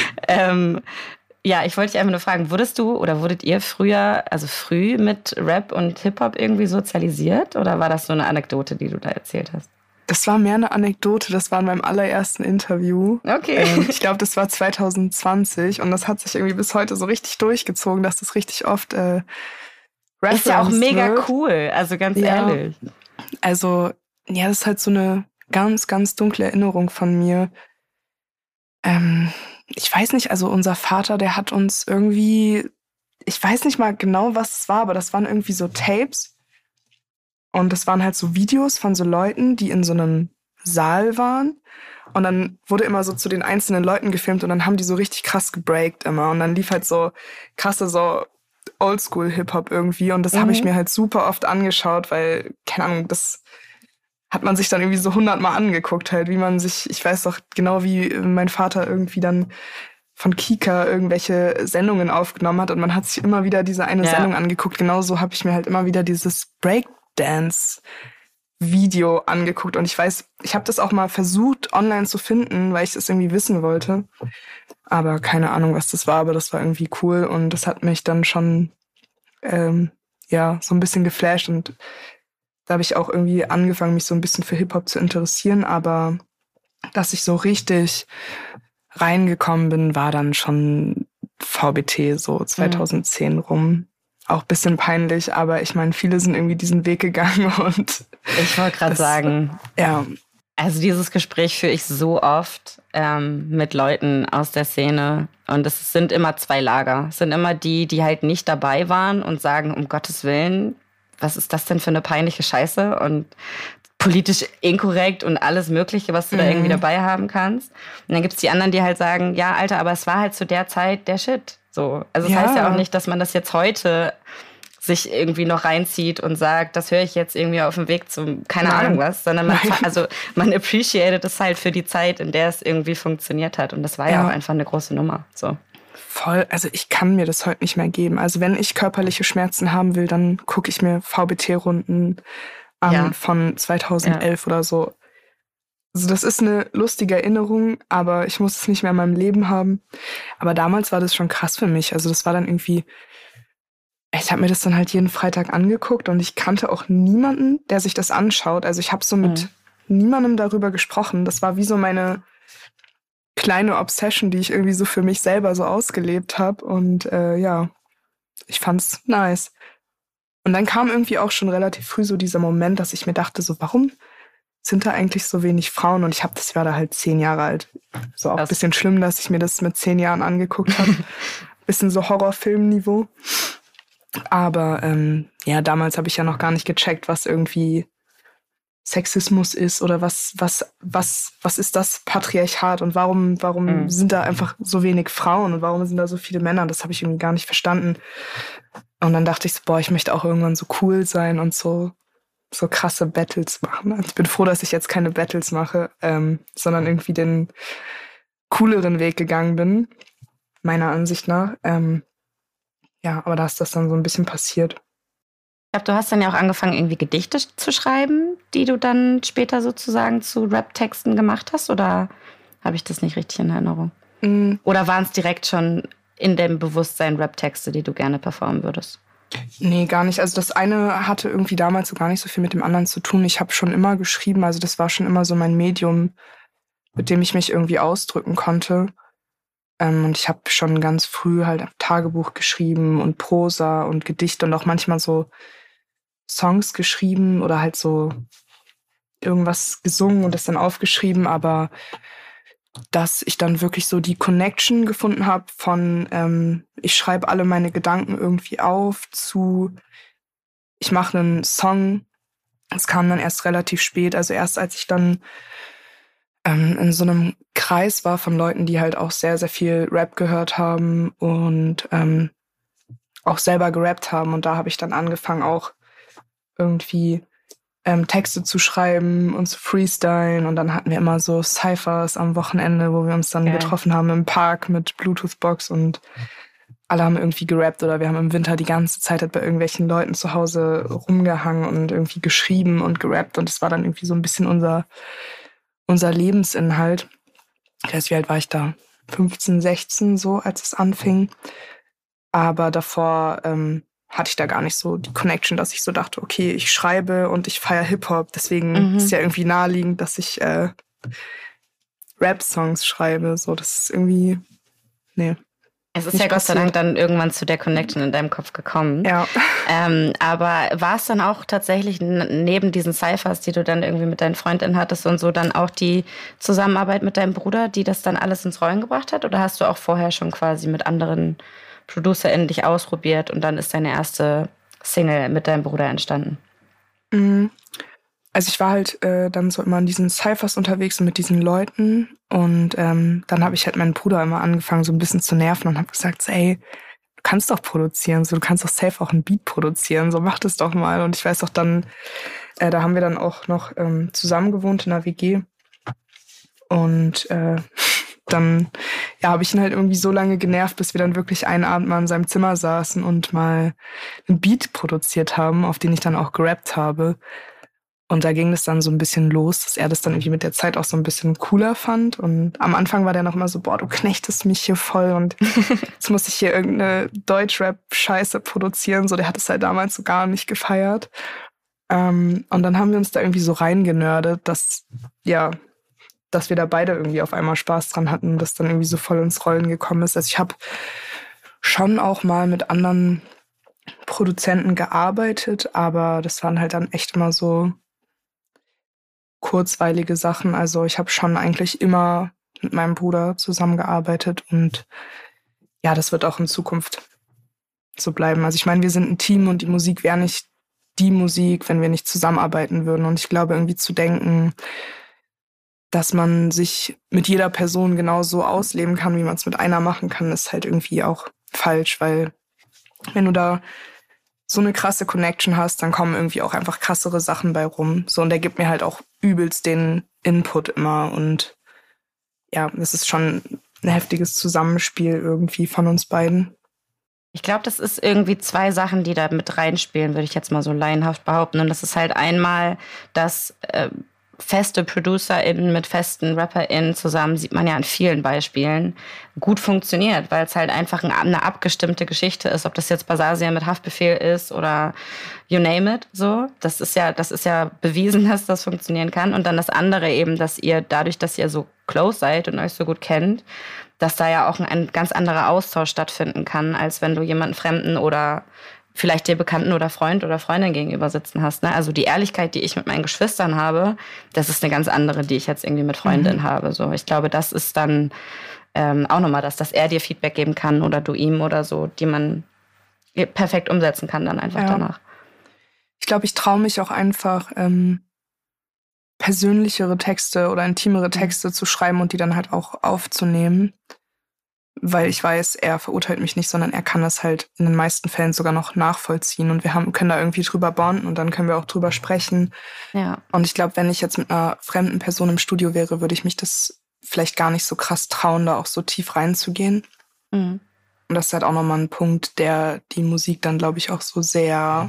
Speaker 2: Ähm, ja, ich wollte dich einfach nur fragen, wurdest du oder wurdet ihr früher, also früh mit Rap und Hip-Hop irgendwie sozialisiert oder war das so eine Anekdote, die du da erzählt hast?
Speaker 3: Das war mehr eine Anekdote, das war in meinem allerersten Interview.
Speaker 2: Okay.
Speaker 3: Ähm, ich glaube, das war zwanzig zwanzig und das hat sich irgendwie bis heute so richtig durchgezogen, dass das richtig oft äh,
Speaker 2: ist ja auch mega wird. Cool, also ganz ja. ehrlich.
Speaker 3: Also, ja, das ist halt so eine ganz, ganz dunkle Erinnerung von mir. Ähm, ich weiß nicht, also unser Vater, der hat uns irgendwie, ich weiß nicht mal genau, was es war, aber das waren irgendwie so Tapes. Und das waren halt so Videos von so Leuten, die in so einem Saal waren. Und dann wurde immer so zu den einzelnen Leuten gefilmt und dann haben die so richtig krass gebreakt immer. Und dann lief halt so krasse so Oldschool-Hip-Hop irgendwie und das mhm. habe ich mir halt super oft angeschaut, weil, keine Ahnung, das hat man sich dann irgendwie so hundertmal angeguckt halt, wie man sich, ich weiß doch genau, wie mein Vater irgendwie dann von Kika irgendwelche Sendungen aufgenommen hat und man hat sich immer wieder diese eine ja. Sendung angeguckt. Genauso habe ich mir halt immer wieder dieses Breakdance-Video angeguckt und ich weiß, ich habe das auch mal versucht online zu finden, weil ich das irgendwie wissen wollte. Aber keine Ahnung, was das war, aber das war irgendwie cool und das hat mich dann schon ähm, ja so ein bisschen geflasht und da habe ich auch irgendwie angefangen, mich so ein bisschen für Hip-Hop zu interessieren, aber dass ich so richtig reingekommen bin, war dann schon V B T, so zwanzig zehn mhm. rum. Auch ein bisschen peinlich, aber ich meine, viele sind irgendwie diesen Weg gegangen und
Speaker 2: ich wollte gerade sagen,
Speaker 3: ja.
Speaker 2: Also dieses Gespräch führe ich so oft ähm, mit Leuten aus der Szene und es sind immer zwei Lager. Es sind immer die, die halt nicht dabei waren und sagen, um Gottes Willen, was ist das denn für eine peinliche Scheiße und politisch inkorrekt und alles Mögliche, was du mhm. da irgendwie dabei haben kannst. Und dann gibt's die anderen, die halt sagen, ja, Alter, aber es war halt zu der Zeit der Shit. So. Also das ja. heißt ja auch nicht, dass man das jetzt heute sich irgendwie noch reinzieht und sagt, das höre ich jetzt irgendwie auf dem Weg zum, keine Nein. Ahnung was, sondern man, also man appreciated es halt für die Zeit, in der es irgendwie funktioniert hat. Und das war ja, ja auch einfach eine große Nummer. So.
Speaker 3: Voll, also ich kann mir das heute nicht mehr geben. Also wenn ich körperliche Schmerzen haben will, dann gucke ich mir V B T-Runden an ja. von zweitausendelf ja. oder so. Also das ist eine lustige Erinnerung, aber ich muss es nicht mehr in meinem Leben haben. Aber damals war das schon krass für mich. Also das war dann irgendwie, ich habe mir das dann halt jeden Freitag angeguckt und ich kannte auch niemanden, der sich das anschaut. Also ich habe so mit mhm. niemandem darüber gesprochen. Das war wie so meine kleine Obsession, die ich irgendwie so für mich selber so ausgelebt habe. Und äh, ja, ich fand's nice. Und dann kam irgendwie auch schon relativ früh so dieser Moment, dass ich mir dachte, so, warum sind da eigentlich so wenig Frauen? Und ich habe, das war da halt zehn Jahre alt. So auch ein bisschen schlimm, dass ich mir das mit zehn Jahren angeguckt habe. Bisschen so Horrorfilmniveau. Aber ähm, ja, damals habe ich ja noch gar nicht gecheckt, was irgendwie Sexismus ist oder was, was, was, was ist das Patriarchat und warum, warum mhm. sind da einfach so wenig Frauen und warum sind da so viele Männer? Das habe ich irgendwie gar nicht verstanden. Und dann dachte ich so, boah, ich möchte auch irgendwann so cool sein und so, so krasse Battles machen. Also ich bin froh, dass ich jetzt keine Battles mache, ähm, sondern irgendwie den cooleren Weg gegangen bin, meiner Ansicht nach. Ähm, ja, aber da ist das dann so ein bisschen passiert.
Speaker 2: Ich glaube, du hast dann ja auch angefangen, irgendwie Gedichte zu schreiben, die du dann später sozusagen zu Rap-Texten gemacht hast, oder habe ich das nicht richtig in Erinnerung? Mm. Oder waren es direkt schon in dem Bewusstsein Rap-Texte, die du gerne performen würdest?
Speaker 3: Nee, gar nicht. Also das eine hatte irgendwie damals so gar nicht so viel mit dem anderen zu tun. Ich habe schon immer geschrieben, also das war schon immer so mein Medium, mit dem ich mich irgendwie ausdrücken konnte. Ähm, und ich habe schon ganz früh halt Tagebuch geschrieben und Prosa und Gedichte und auch manchmal so Songs geschrieben oder halt so irgendwas gesungen und das dann aufgeschrieben, aber dass ich dann wirklich so die Connection gefunden habe von ähm, ich schreibe alle meine Gedanken irgendwie auf zu ich mache einen Song. Das kam dann erst relativ spät, also erst als ich dann ähm, in so einem Kreis war von Leuten, die halt auch sehr, sehr viel Rap gehört haben und ähm, auch selber gerappt haben und da habe ich dann angefangen auch irgendwie ähm, Texte zu schreiben und zu freestylen und dann hatten wir immer so Cyphers am Wochenende, wo wir uns dann Geil. getroffen haben im Park mit Bluetooth-Box und alle haben irgendwie gerappt oder wir haben im Winter die ganze Zeit halt bei irgendwelchen Leuten zu Hause rumgehangen und irgendwie geschrieben und gerappt und das war dann irgendwie so ein bisschen unser, unser Lebensinhalt. Ich weiß, wie alt war ich da? fünfzehn, sechzehn so, als es anfing. Aber davor ähm, hatte ich da gar nicht so die Connection, dass ich so dachte, okay, ich schreibe und ich feiere Hip-Hop. Deswegen mhm. ist ja irgendwie naheliegend, dass ich äh, Rap-Songs schreibe. So, das ist irgendwie, nee.
Speaker 2: Es ist ja Gott sei Dank dann irgendwann zu der Connection in deinem Kopf gekommen.
Speaker 3: Ja.
Speaker 2: Ähm, aber war es dann auch tatsächlich neben diesen Cyphers, die du dann irgendwie mit deinen Freundinnen hattest und so, dann auch die Zusammenarbeit mit deinem Bruder, die das dann alles ins Rollen gebracht hat? Oder hast du auch vorher schon quasi mit anderen ProducerInnen dich ausprobiert und dann ist deine erste Single mit deinem Bruder entstanden?
Speaker 3: Mhm. Also ich war halt äh, dann so immer in diesen Cyphers unterwegs und mit diesen Leuten und ähm, dann habe ich halt meinen Bruder immer angefangen so ein bisschen zu nerven und habe gesagt, so, ey, du kannst doch produzieren, so du kannst doch safe auch einen Beat produzieren, so mach das doch mal. Und ich weiß auch dann, äh, da haben wir dann auch noch ähm, zusammen gewohnt in einer W G und äh, dann ja, habe ich ihn halt irgendwie so lange genervt, bis wir dann wirklich einen Abend mal in seinem Zimmer saßen und mal einen Beat produziert haben, auf den ich dann auch gerappt habe. Und da ging es dann so ein bisschen los, dass er das dann irgendwie mit der Zeit auch so ein bisschen cooler fand. Und am Anfang war der noch immer so, boah, du knechtest mich hier voll und jetzt muss ich hier irgendeine Deutschrap-Scheiße produzieren. So, der hat es halt damals so gar nicht gefeiert. Ähm, und dann haben wir uns da irgendwie so reingenördet, dass, ja, dass wir da beide irgendwie auf einmal Spaß dran hatten und das dann irgendwie so voll ins Rollen gekommen ist. Also ich habe schon auch mal mit anderen Produzenten gearbeitet, aber das waren halt dann echt immer so kurzweilige Sachen. Also ich habe schon eigentlich immer mit meinem Bruder zusammengearbeitet und ja, das wird auch in Zukunft so bleiben. Also ich meine, wir sind ein Team und die Musik wäre nicht die Musik, wenn wir nicht zusammenarbeiten würden. Und ich glaube, irgendwie zu denken, dass man sich mit jeder Person genauso ausleben kann, wie man es mit einer machen kann, ist halt irgendwie auch falsch, weil wenn du da so eine krasse Connection hast, dann kommen irgendwie auch einfach krassere Sachen bei rum. So, und der gibt mir halt auch übelst den Input immer. Und ja, das ist schon ein heftiges Zusammenspiel irgendwie von uns beiden.
Speaker 2: Ich glaube, das ist irgendwie zwei Sachen, die da mit reinspielen, würde ich jetzt mal so laienhaft behaupten. Und das ist halt einmal, dass äh, feste ProducerInnen mit festen RapperInnen zusammen, sieht man ja an vielen Beispielen, gut funktioniert, weil es halt einfach eine abgestimmte Geschichte ist, ob das jetzt Basasien mit Haftbefehl ist oder you name it, so. Das ist ja, das ist ja bewiesen, dass das funktionieren kann. Und dann das andere eben, dass ihr dadurch, dass ihr so close seid und euch so gut kennt, dass da ja auch ein, ein ganz anderer Austausch stattfinden kann, als wenn du jemanden Fremden oder vielleicht dir Bekannten oder Freund oder Freundin gegenüber sitzen hast. Ne? Also die Ehrlichkeit, die ich mit meinen Geschwistern habe, das ist eine ganz andere, die ich jetzt irgendwie mit Freundinnen mhm. habe. So, ich glaube, das ist dann ähm, auch nochmal das, dass er dir Feedback geben kann oder du ihm oder so, die man perfekt umsetzen kann dann einfach ja. danach.
Speaker 3: Ich glaube, ich traue mich auch einfach, ähm, persönlichere Texte oder intimere Texte mhm. zu schreiben und die dann halt auch aufzunehmen. Weil ich weiß, er verurteilt mich nicht, sondern er kann das halt in den meisten Fällen sogar noch nachvollziehen. Und wir haben, können da irgendwie drüber bonden und dann können wir auch drüber sprechen.
Speaker 2: Ja.
Speaker 3: Und ich glaube, wenn ich jetzt mit einer fremden Person im Studio wäre, würde ich mich das vielleicht gar nicht so krass trauen, da auch so tief reinzugehen. Mhm. Und das ist halt auch nochmal ein Punkt, der die Musik dann, glaube ich, auch so sehr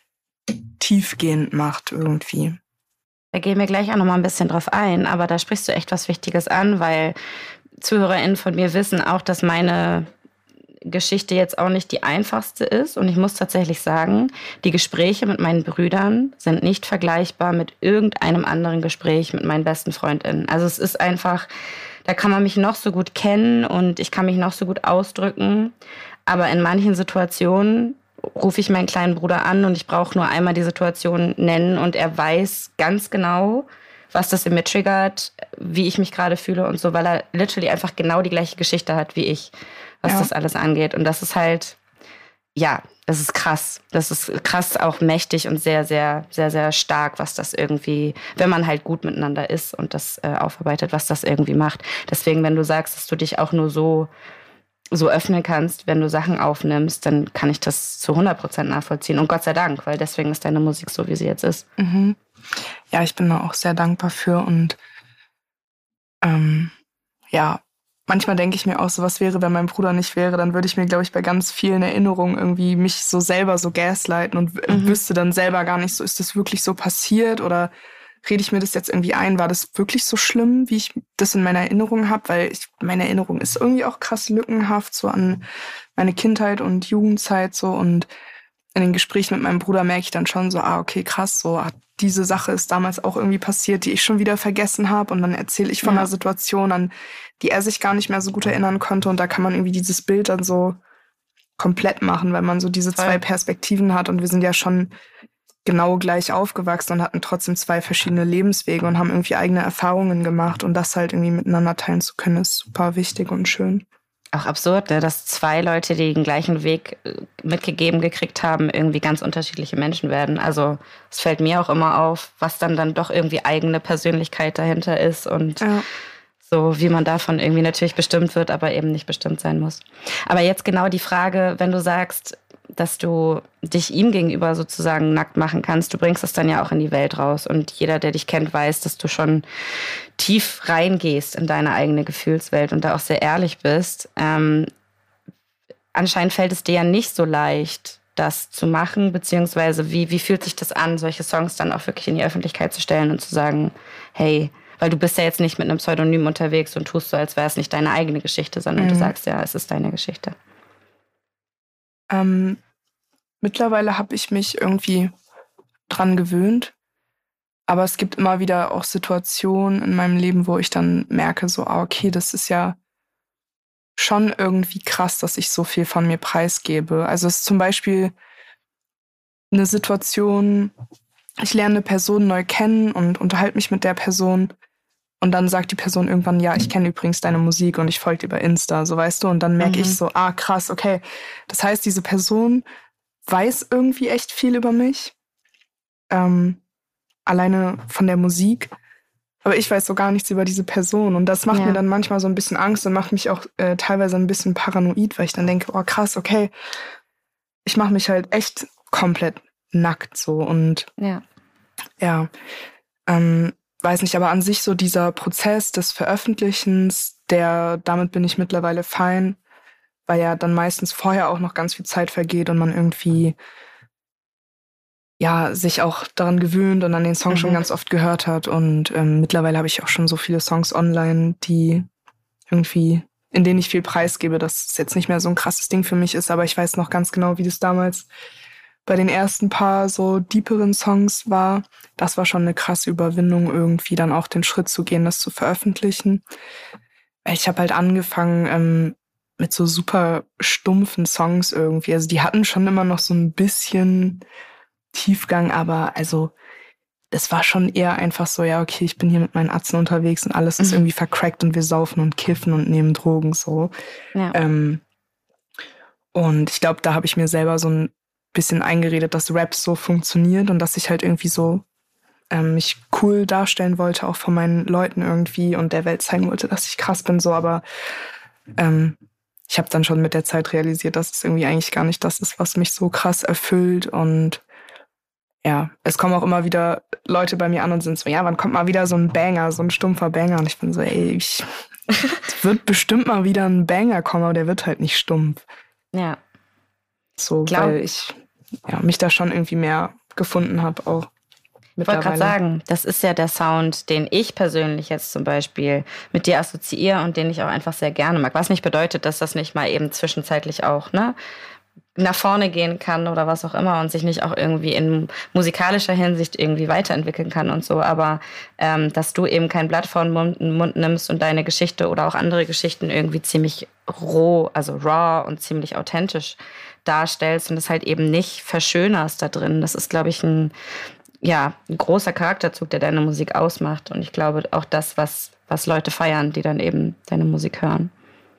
Speaker 3: tiefgehend macht irgendwie.
Speaker 2: Da gehen wir gleich auch nochmal ein bisschen drauf ein, aber da sprichst du echt was Wichtiges an, weil ZuhörerInnen von mir wissen auch, dass meine Geschichte jetzt auch nicht die einfachste ist. Und ich muss tatsächlich sagen, die Gespräche mit meinen Brüdern sind nicht vergleichbar mit irgendeinem anderen Gespräch mit meinen besten FreundInnen. Also es ist einfach, da kann man mich noch so gut kennen und ich kann mich noch so gut ausdrücken. Aber in manchen Situationen rufe ich meinen kleinen Bruder an und ich brauche nur einmal die Situation nennen und er weiß ganz genau, was das in mir triggert, wie ich mich gerade fühle und so, weil er literally einfach genau die gleiche Geschichte hat wie ich, was ja. das alles angeht. Und das ist halt, ja, das ist krass. Das ist krass auch mächtig und sehr, sehr, sehr, sehr stark, was das irgendwie, wenn man halt gut miteinander ist und das äh, aufarbeitet, was das irgendwie macht. Deswegen, wenn du sagst, dass du dich auch nur so so öffnen kannst, wenn du Sachen aufnimmst, dann kann ich das zu hundert Prozent nachvollziehen. Und Gott sei Dank, weil deswegen ist deine Musik so, wie sie jetzt ist.
Speaker 3: Mhm. Ja, ich bin da auch sehr dankbar für. Und ähm, ja, manchmal denke ich mir auch so, was wäre, wenn mein Bruder nicht wäre, dann würde ich mir, glaube ich, bei ganz vielen Erinnerungen irgendwie mich so selber so gaslighten und mhm. wüsste dann selber gar nicht so, ist das wirklich so passiert oder rede ich mir das jetzt irgendwie ein? War das wirklich so schlimm, wie ich das in meiner Erinnerung habe? Weil ich, meine Erinnerung ist irgendwie auch krass lückenhaft, so an meine Kindheit und Jugendzeit so. Und in den Gesprächen mit meinem Bruder merke ich dann schon so, ah, okay, krass, so diese Sache ist damals auch irgendwie passiert, die ich schon wieder vergessen habe. Und dann erzähle ich von ja. einer Situation, an die er sich gar nicht mehr so gut erinnern konnte. Und da kann man irgendwie dieses Bild dann so komplett machen, weil man so diese Voll. zwei Perspektiven hat. Und wir sind ja schon genau gleich aufgewachsen und hatten trotzdem zwei verschiedene Lebenswege und haben irgendwie eigene Erfahrungen gemacht. Und das halt irgendwie miteinander teilen zu können, ist super wichtig und schön.
Speaker 2: Auch absurd, ne? Dass zwei Leute, die den gleichen Weg mitgegeben gekriegt haben, irgendwie ganz unterschiedliche Menschen werden. Also es fällt mir auch immer auf, was dann dann doch irgendwie eigene Persönlichkeit dahinter ist und ja. so, wie man davon irgendwie natürlich bestimmt wird, aber eben nicht bestimmt sein muss. Aber jetzt genau die Frage, wenn du sagst, dass du dich ihm gegenüber sozusagen nackt machen kannst. Du bringst es dann ja auch in die Welt raus. Und jeder, der dich kennt, weiß, dass du schon tief reingehst in deine eigene Gefühlswelt und da auch sehr ehrlich bist. Ähm, anscheinend fällt es dir ja nicht so leicht, das zu machen, beziehungsweise wie, wie fühlt sich das an, solche Songs dann auch wirklich in die Öffentlichkeit zu stellen und zu sagen, hey, weil du bist ja jetzt nicht mit einem Pseudonym unterwegs und tust so, als wäre es nicht deine eigene Geschichte, sondern mhm. du sagst ja, es ist deine Geschichte.
Speaker 3: Ähm, mittlerweile habe ich mich irgendwie dran gewöhnt, aber es gibt immer wieder auch Situationen in meinem Leben, wo ich dann merke, so, ah, okay, das ist ja schon irgendwie krass, dass ich so viel von mir preisgebe. Also es ist zum Beispiel eine Situation, ich lerne eine Person neu kennen und unterhalte mich mit der Person und dann sagt die Person irgendwann, ja, ich kenne übrigens deine Musik und ich folge dir bei Insta, so weißt du. Und dann merke mhm. ich so, ah, krass, okay. Das heißt, diese Person weiß irgendwie echt viel über mich. Ähm, alleine von der Musik. Aber ich weiß so gar nichts über diese Person. Und das macht ja. mir dann manchmal so ein bisschen Angst und macht mich auch äh, teilweise ein bisschen paranoid, weil ich dann denke, oh krass, okay, ich mache mich halt echt komplett nackt so. Und
Speaker 2: ja,
Speaker 3: ja ähm, weiß nicht, aber an sich so dieser Prozess des Veröffentlichens, der, damit bin ich mittlerweile fein, weil ja dann meistens vorher auch noch ganz viel Zeit vergeht und man irgendwie ja, sich auch daran gewöhnt und an den Song mhm. schon ganz oft gehört hat. Und ähm, mittlerweile habe ich auch schon so viele Songs online, die irgendwie, in denen ich viel preisgebe, dass es jetzt nicht mehr so ein krasses Ding für mich ist. Aber ich weiß noch ganz genau, wie das damals bei den ersten paar so deeperen Songs war. Das war schon eine krasse Überwindung, irgendwie dann auch den Schritt zu gehen, das zu veröffentlichen. Ich habe halt angefangen ähm, mit so super stumpfen Songs irgendwie. Also die hatten schon immer noch so ein bisschen Tiefgang, aber also das war schon eher einfach so, ja, okay, ich bin hier mit meinen Atzen unterwegs und alles ist mhm. irgendwie vercrackt und wir saufen und kiffen und nehmen Drogen so. Ja. Ähm, und ich glaube, da habe ich mir selber so ein bisschen eingeredet, dass Rap so funktioniert und dass ich halt irgendwie so ähm, mich cool darstellen wollte, auch von meinen Leuten irgendwie und der Welt zeigen wollte, dass ich krass bin, so, aber ähm, ich habe dann schon mit der Zeit realisiert, dass es irgendwie eigentlich gar nicht das ist, was mich so krass erfüllt und ja, es kommen auch immer wieder Leute bei mir an und sind so, ja, wann kommt mal wieder so ein Banger, so ein stumpfer Banger und ich bin so, ey, ich, es wird bestimmt mal wieder ein Banger kommen, aber der wird halt nicht stumpf.
Speaker 2: Ja.
Speaker 3: So, Glaub- weil ich ja, mich da schon irgendwie mehr gefunden habe auch.
Speaker 2: Ich wollte gerade sagen, das ist ja der Sound, den ich persönlich jetzt zum Beispiel mit dir assoziiere und den ich auch einfach sehr gerne mag. Was nicht bedeutet, dass das nicht mal eben zwischenzeitlich auch ne, nach vorne gehen kann oder was auch immer und sich nicht auch irgendwie in musikalischer Hinsicht irgendwie weiterentwickeln kann und so. Aber ähm, dass du eben kein Blatt vor den Mund, Mund nimmst und deine Geschichte oder auch andere Geschichten irgendwie ziemlich roh, also raw und ziemlich authentisch darstellst und es halt eben nicht verschönerst da drin. Das ist, glaube ich, ein, ja, ein großer Charakterzug, der deine Musik ausmacht. Und ich glaube auch das, was, was Leute feiern, die dann eben deine Musik hören.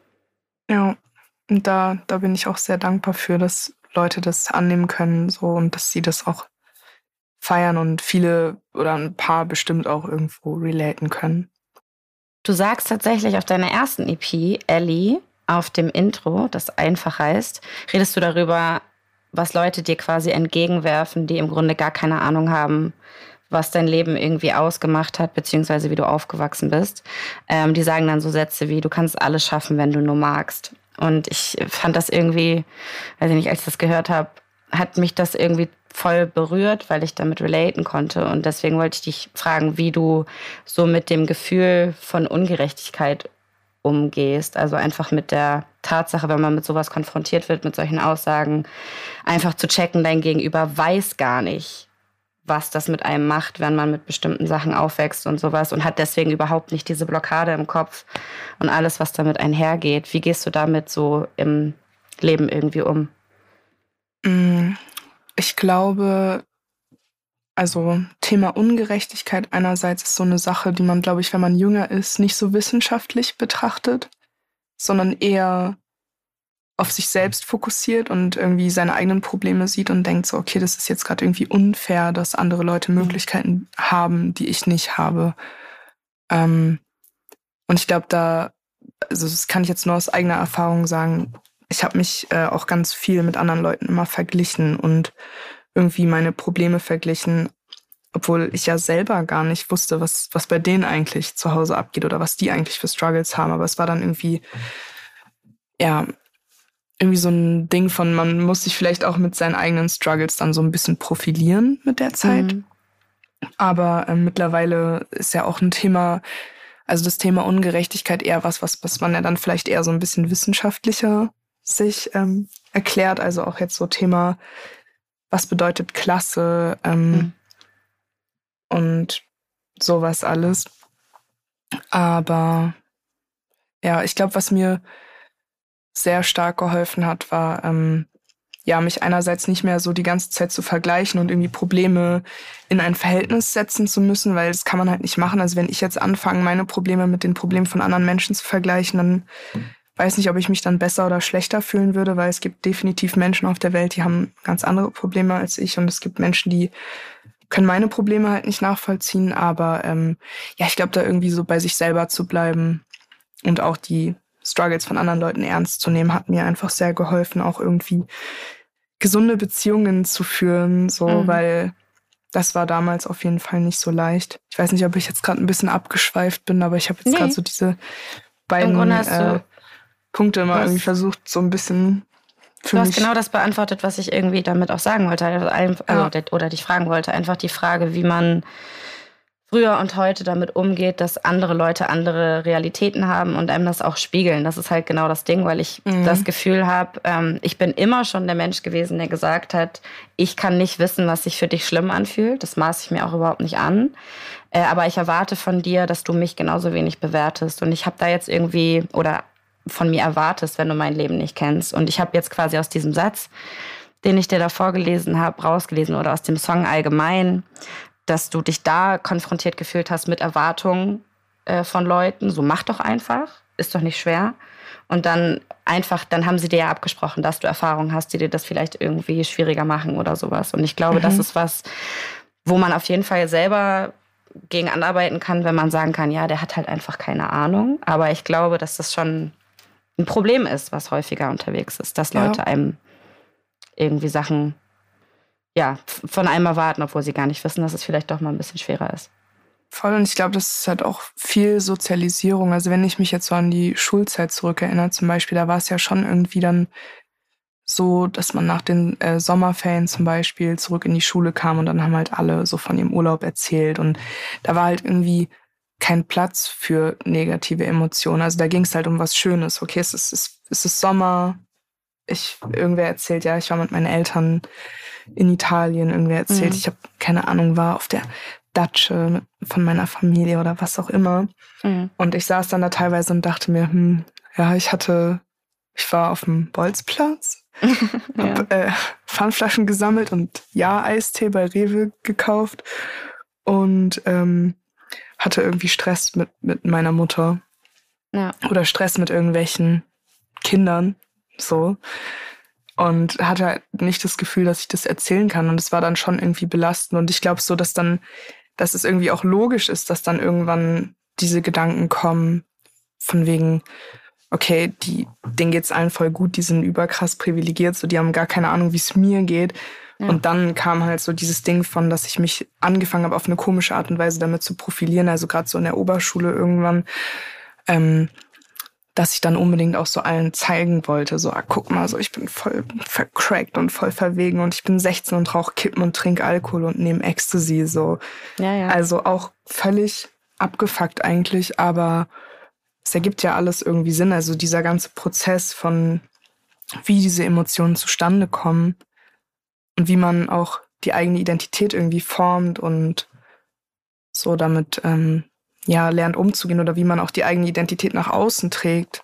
Speaker 3: Ja, und da, da bin ich auch sehr dankbar für, dass Leute das annehmen können so und dass sie das auch feiern und viele oder ein paar bestimmt auch irgendwo relaten können.
Speaker 2: Du sagst tatsächlich auf deiner ersten E P, Ellie, auf dem Intro, das einfach heißt, redest du darüber, was Leute dir quasi entgegenwerfen, die im Grunde gar keine Ahnung haben, was dein Leben irgendwie ausgemacht hat, beziehungsweise wie du aufgewachsen bist. Ähm, die sagen dann so Sätze wie, du kannst alles schaffen, wenn du nur magst. Und ich fand das irgendwie, weiß ich nicht, als ich das gehört habe, hat mich das irgendwie voll berührt, weil ich damit relaten konnte. Und deswegen wollte ich dich fragen, wie du so mit dem Gefühl von Ungerechtigkeit umgehst. Also einfach mit der Tatsache, wenn man mit sowas konfrontiert wird, mit solchen Aussagen, einfach zu checken, dein Gegenüber weiß gar nicht, was das mit einem macht, wenn man mit bestimmten Sachen aufwächst und sowas und hat deswegen überhaupt nicht diese Blockade im Kopf und alles, was damit einhergeht. Wie gehst du damit so im Leben irgendwie um?
Speaker 3: Ich glaube, also Thema Ungerechtigkeit einerseits ist so eine Sache, die man, glaube ich, wenn man jünger ist, nicht so wissenschaftlich betrachtet, sondern eher auf sich selbst fokussiert und irgendwie seine eigenen Probleme sieht und denkt so, okay, das ist jetzt gerade irgendwie unfair, dass andere Leute Möglichkeiten haben, die ich nicht habe. Ähm, und ich glaube, da, also das kann ich jetzt nur aus eigener Erfahrung sagen, ich habe mich äh, auch ganz viel mit anderen Leuten immer verglichen und irgendwie meine Probleme verglichen, obwohl ich ja selber gar nicht wusste, was, was bei denen eigentlich zu Hause abgeht oder was die eigentlich für Struggles haben. Aber es war dann irgendwie, ja, irgendwie so ein Ding von, man muss sich vielleicht auch mit seinen eigenen Struggles dann so ein bisschen profilieren mit der Zeit. Mhm. Aber äh, mittlerweile ist ja auch ein Thema, also das Thema Ungerechtigkeit eher was, was, was man ja dann vielleicht eher so ein bisschen wissenschaftlicher sich ähm, erklärt. Also auch jetzt so Thema, was bedeutet Klasse ähm, mhm. und sowas alles. Aber ja, ich glaube, was mir sehr stark geholfen hat, war, ähm, ja, mich einerseits nicht mehr so die ganze Zeit zu vergleichen und irgendwie Probleme in ein Verhältnis setzen zu müssen, weil das kann man halt nicht machen. Also wenn ich jetzt anfange, meine Probleme mit den Problemen von anderen Menschen zu vergleichen, dann weiß nicht, ob ich mich dann besser oder schlechter fühlen würde, weil es gibt definitiv Menschen auf der Welt, die haben ganz andere Probleme als ich und es gibt Menschen, die können meine Probleme halt nicht nachvollziehen, aber ähm, ja, ich glaube, da irgendwie so bei sich selber zu bleiben und auch die Struggles von anderen Leuten ernst zu nehmen, hat mir einfach sehr geholfen, auch irgendwie gesunde Beziehungen zu führen, so, mhm. weil das war damals auf jeden Fall nicht so leicht. Ich weiß nicht, ob ich jetzt gerade ein bisschen abgeschweift bin, aber ich habe jetzt nee. gerade so diese beiden äh, Punkte mal irgendwie versucht, so ein bisschen Für
Speaker 2: du
Speaker 3: mich.
Speaker 2: hast genau das beantwortet, was ich irgendwie damit auch sagen wollte. Also, also, ja. Oder dich fragen wollte. Einfach die Frage, wie man früher und heute damit umgeht, dass andere Leute andere Realitäten haben und einem das auch spiegeln. Das ist halt genau das Ding, weil ich mhm. das Gefühl habe, ähm, ich bin immer schon der Mensch gewesen, der gesagt hat, ich kann nicht wissen, was sich für dich schlimm anfühlt. Das maße ich mir auch überhaupt nicht an. Äh, aber ich erwarte von dir, dass du mich genauso wenig bewertest. Und ich habe da jetzt irgendwie, oder von mir erwartest, wenn du mein Leben nicht kennst. Und ich habe jetzt quasi aus diesem Satz, den ich dir da vorgelesen habe, rausgelesen oder aus dem Song allgemein, dass du dich da konfrontiert gefühlt hast mit Erwartungen äh, von Leuten. So, mach doch einfach, ist doch nicht schwer. Und dann einfach, dann haben sie dir ja abgesprochen, dass du Erfahrungen hast, die dir das vielleicht irgendwie schwieriger machen oder sowas. Und ich glaube, mhm. das ist was, wo man auf jeden Fall selber gegen anarbeiten kann, wenn man sagen kann, ja, der hat halt einfach keine Ahnung. Aber ich glaube, dass das schon ein Problem ist, was häufiger unterwegs ist, dass Leute ja. einem irgendwie Sachen ja, von einem erwarten, obwohl sie gar nicht wissen, dass es vielleicht doch mal ein bisschen schwerer ist.
Speaker 3: Voll, und ich glaube, das ist halt auch viel Sozialisierung. Also wenn ich mich jetzt so an die Schulzeit zurückerinnere zum Beispiel, da war es ja schon irgendwie dann so, dass man nach den äh, Sommerferien zum Beispiel zurück in die Schule kam und dann haben halt alle so von ihrem Urlaub erzählt und da war halt irgendwie kein Platz für negative Emotionen. Also da ging es halt um was Schönes. Okay, es ist, es, es ist Sommer. Ich, irgendwer erzählt, ja, ich war mit meinen Eltern in Italien, irgendwer erzählt, mhm. ich habe, keine Ahnung, war auf der Datsche von meiner Familie oder was auch immer. Mhm. Und ich saß dann da teilweise und dachte mir, hm, ja, ich hatte, ich war auf dem Bolzplatz, ja. hab äh, Pfandflaschen gesammelt und ja, Eistee bei Rewe gekauft und ähm, hatte irgendwie Stress mit, mit meiner Mutter. Ja. Oder Stress mit irgendwelchen Kindern, so. Und hatte halt nicht das Gefühl, dass ich das erzählen kann. Und es war dann schon irgendwie belastend. Und ich glaube so, dass dann, dass es irgendwie auch logisch ist, dass dann irgendwann diese Gedanken kommen, von wegen, okay, die, denen geht's allen voll gut, die sind überkrass privilegiert, so die haben gar keine Ahnung, wie es mir geht. Ja. Und dann kam halt so dieses Ding von, dass ich mich angefangen habe, auf eine komische Art und Weise damit zu profilieren. Also gerade so in der Oberschule irgendwann, ähm, dass ich dann unbedingt auch so allen zeigen wollte, so, ah, guck mal, so ich bin voll vercrackt und voll verwegen und ich bin sechzehn und rauche Kippen und trinke Alkohol und nehme Ecstasy, so. Ja, ja. Also auch völlig abgefuckt eigentlich, aber es ergibt ja alles irgendwie Sinn. Also dieser ganze Prozess von, wie diese Emotionen zustande kommen und wie man auch die eigene Identität irgendwie formt und so damit, ähm, ja, lernt umzugehen oder wie man auch die eigene Identität nach außen trägt.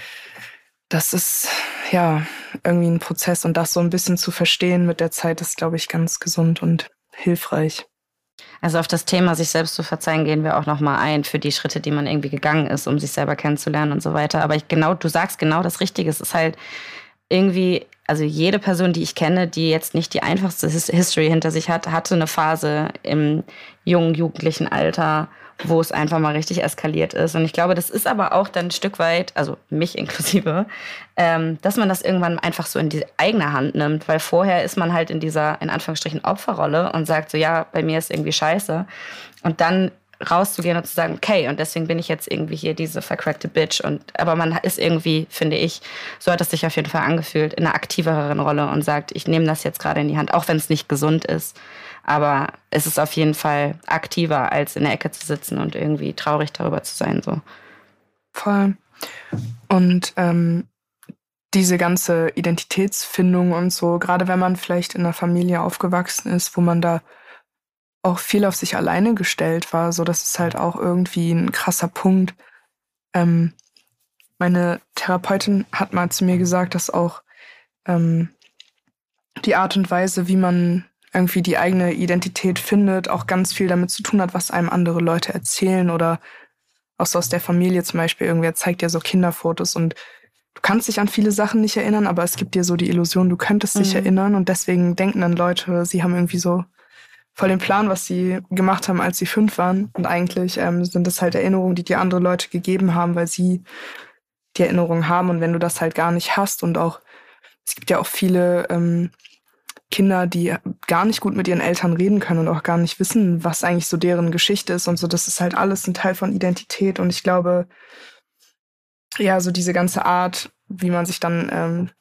Speaker 3: Das ist, ja, irgendwie ein Prozess und das so ein bisschen zu verstehen mit der Zeit ist, glaube ich, ganz gesund und hilfreich.
Speaker 2: Also auf das Thema, sich selbst zu verzeihen, gehen wir auch nochmal ein für die Schritte, die man irgendwie gegangen ist, um sich selber kennenzulernen und so weiter. Aber ich genau, du sagst genau das Richtige. Es ist halt irgendwie, also jede Person, die ich kenne, die jetzt nicht die einfachste History hinter sich hat, hatte eine Phase im jungen, jugendlichen Alter, wo es einfach mal richtig eskaliert ist. Und ich glaube, das ist aber auch dann ein Stück weit, also mich inklusive, ähm, dass man das irgendwann einfach so in die eigene Hand nimmt, weil vorher ist man halt in dieser, in Anführungsstrichen, Opferrolle und sagt so, ja, bei mir ist irgendwie scheiße. Und dann rauszugehen und zu sagen, okay, und deswegen bin ich jetzt irgendwie hier diese vercrackte Bitch. Und aber man ist irgendwie, finde ich, so hat es sich auf jeden Fall angefühlt, in einer aktiveren Rolle und sagt, ich nehme das jetzt gerade in die Hand, auch wenn es nicht gesund ist. Aber es ist auf jeden Fall aktiver, als in der Ecke zu sitzen und irgendwie traurig darüber zu sein. So.
Speaker 3: Voll. Und ähm, diese ganze Identitätsfindung und so, gerade wenn man vielleicht in einer Familie aufgewachsen ist, wo man da auch viel auf sich alleine gestellt war, so das ist halt auch irgendwie ein krasser Punkt. Ähm, meine Therapeutin hat mal zu mir gesagt, dass auch ähm, die Art und Weise, wie man irgendwie die eigene Identität findet, auch ganz viel damit zu tun hat, was einem andere Leute erzählen oder auch so aus der Familie zum Beispiel. Irgendwer zeigt dir so Kinderfotos und du kannst dich an viele Sachen nicht erinnern, aber es gibt dir so die Illusion, du könntest mhm. dich erinnern und deswegen denken dann Leute, sie haben irgendwie so voll den Plan, was sie gemacht haben, als sie fünf waren. Und eigentlich ähm, sind das halt Erinnerungen, die dir andere Leute gegeben haben, weil sie die Erinnerungen haben. Und wenn du das halt gar nicht hast und auch, es gibt ja auch viele ähm, Kinder, die gar nicht gut mit ihren Eltern reden können und auch gar nicht wissen, was eigentlich so deren Geschichte ist und so. Das ist halt alles ein Teil von Identität. Und ich glaube, ja, so diese ganze Art, wie man sich dann ähm,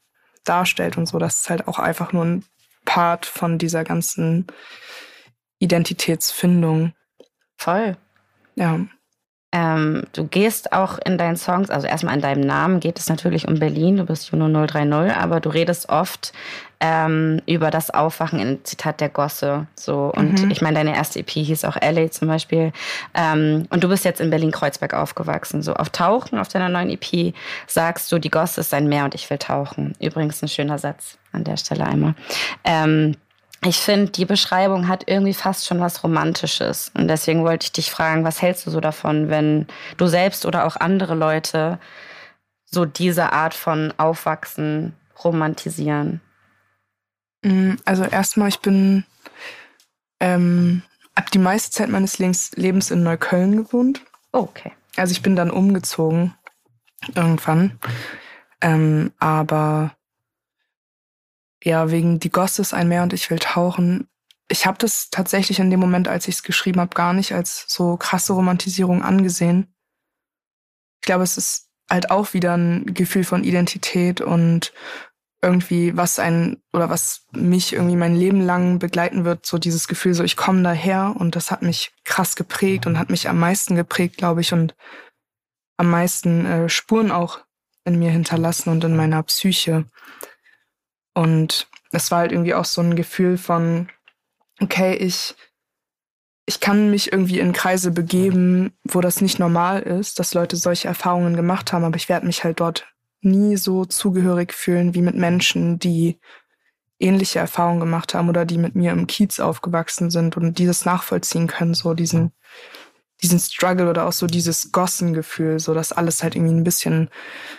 Speaker 3: darstellt und so. Das ist halt auch einfach nur ein Part von dieser ganzen Identitätsfindung.
Speaker 2: Voll.
Speaker 3: Ja.
Speaker 2: Ähm, du gehst auch in deinen Songs, also erstmal in deinem Namen geht es natürlich um Berlin, du bist Juno null drei null, aber du redest oft ähm, über das Aufwachen in Zitat der Gosse. So. Und mhm. ich meine, deine erste E P hieß auch L A zum Beispiel. Ähm, und du bist jetzt in Berlin-Kreuzberg aufgewachsen. So auf Tauchen, auf deiner neuen E P, sagst du, die Gosse ist ein Meer und ich will tauchen. Übrigens ein schöner Satz an der Stelle einmal. Ähm, Ich finde, die Beschreibung hat irgendwie fast schon was Romantisches. Und deswegen wollte ich dich fragen, was hältst du so davon, wenn du selbst oder auch andere Leute so diese Art von Aufwachsen romantisieren?
Speaker 3: Also erstmal, ich bin ähm, ab die meiste Zeit meines Lebens in Neukölln gewohnt.
Speaker 2: Oh, okay.
Speaker 3: Also ich bin dann umgezogen irgendwann. Ähm, aber ja, wegen Die Gosse ist ein Meer und ich will tauchen. Ich habe das tatsächlich in dem Moment, als ich es geschrieben habe, gar nicht als so krasse Romantisierung angesehen. Ich glaube, es ist halt auch wieder ein Gefühl von Identität und irgendwie was ein oder was mich irgendwie mein Leben lang begleiten wird, so dieses Gefühl, so ich komme daher und das hat mich krass geprägt und hat mich am meisten geprägt, glaube ich, und am meisten äh, Spuren auch in mir hinterlassen und in meiner Psyche. Und es war halt irgendwie auch so ein Gefühl von, okay, ich, ich kann mich irgendwie in Kreise begeben, wo das nicht normal ist, dass Leute solche Erfahrungen gemacht haben, aber ich werde mich halt dort nie so zugehörig fühlen wie mit Menschen, die ähnliche Erfahrungen gemacht haben oder die mit mir im Kiez aufgewachsen sind und dieses nachvollziehen können, so diesen, diesen Struggle oder auch so dieses Gossengefühl, so dass alles halt irgendwie ein bisschen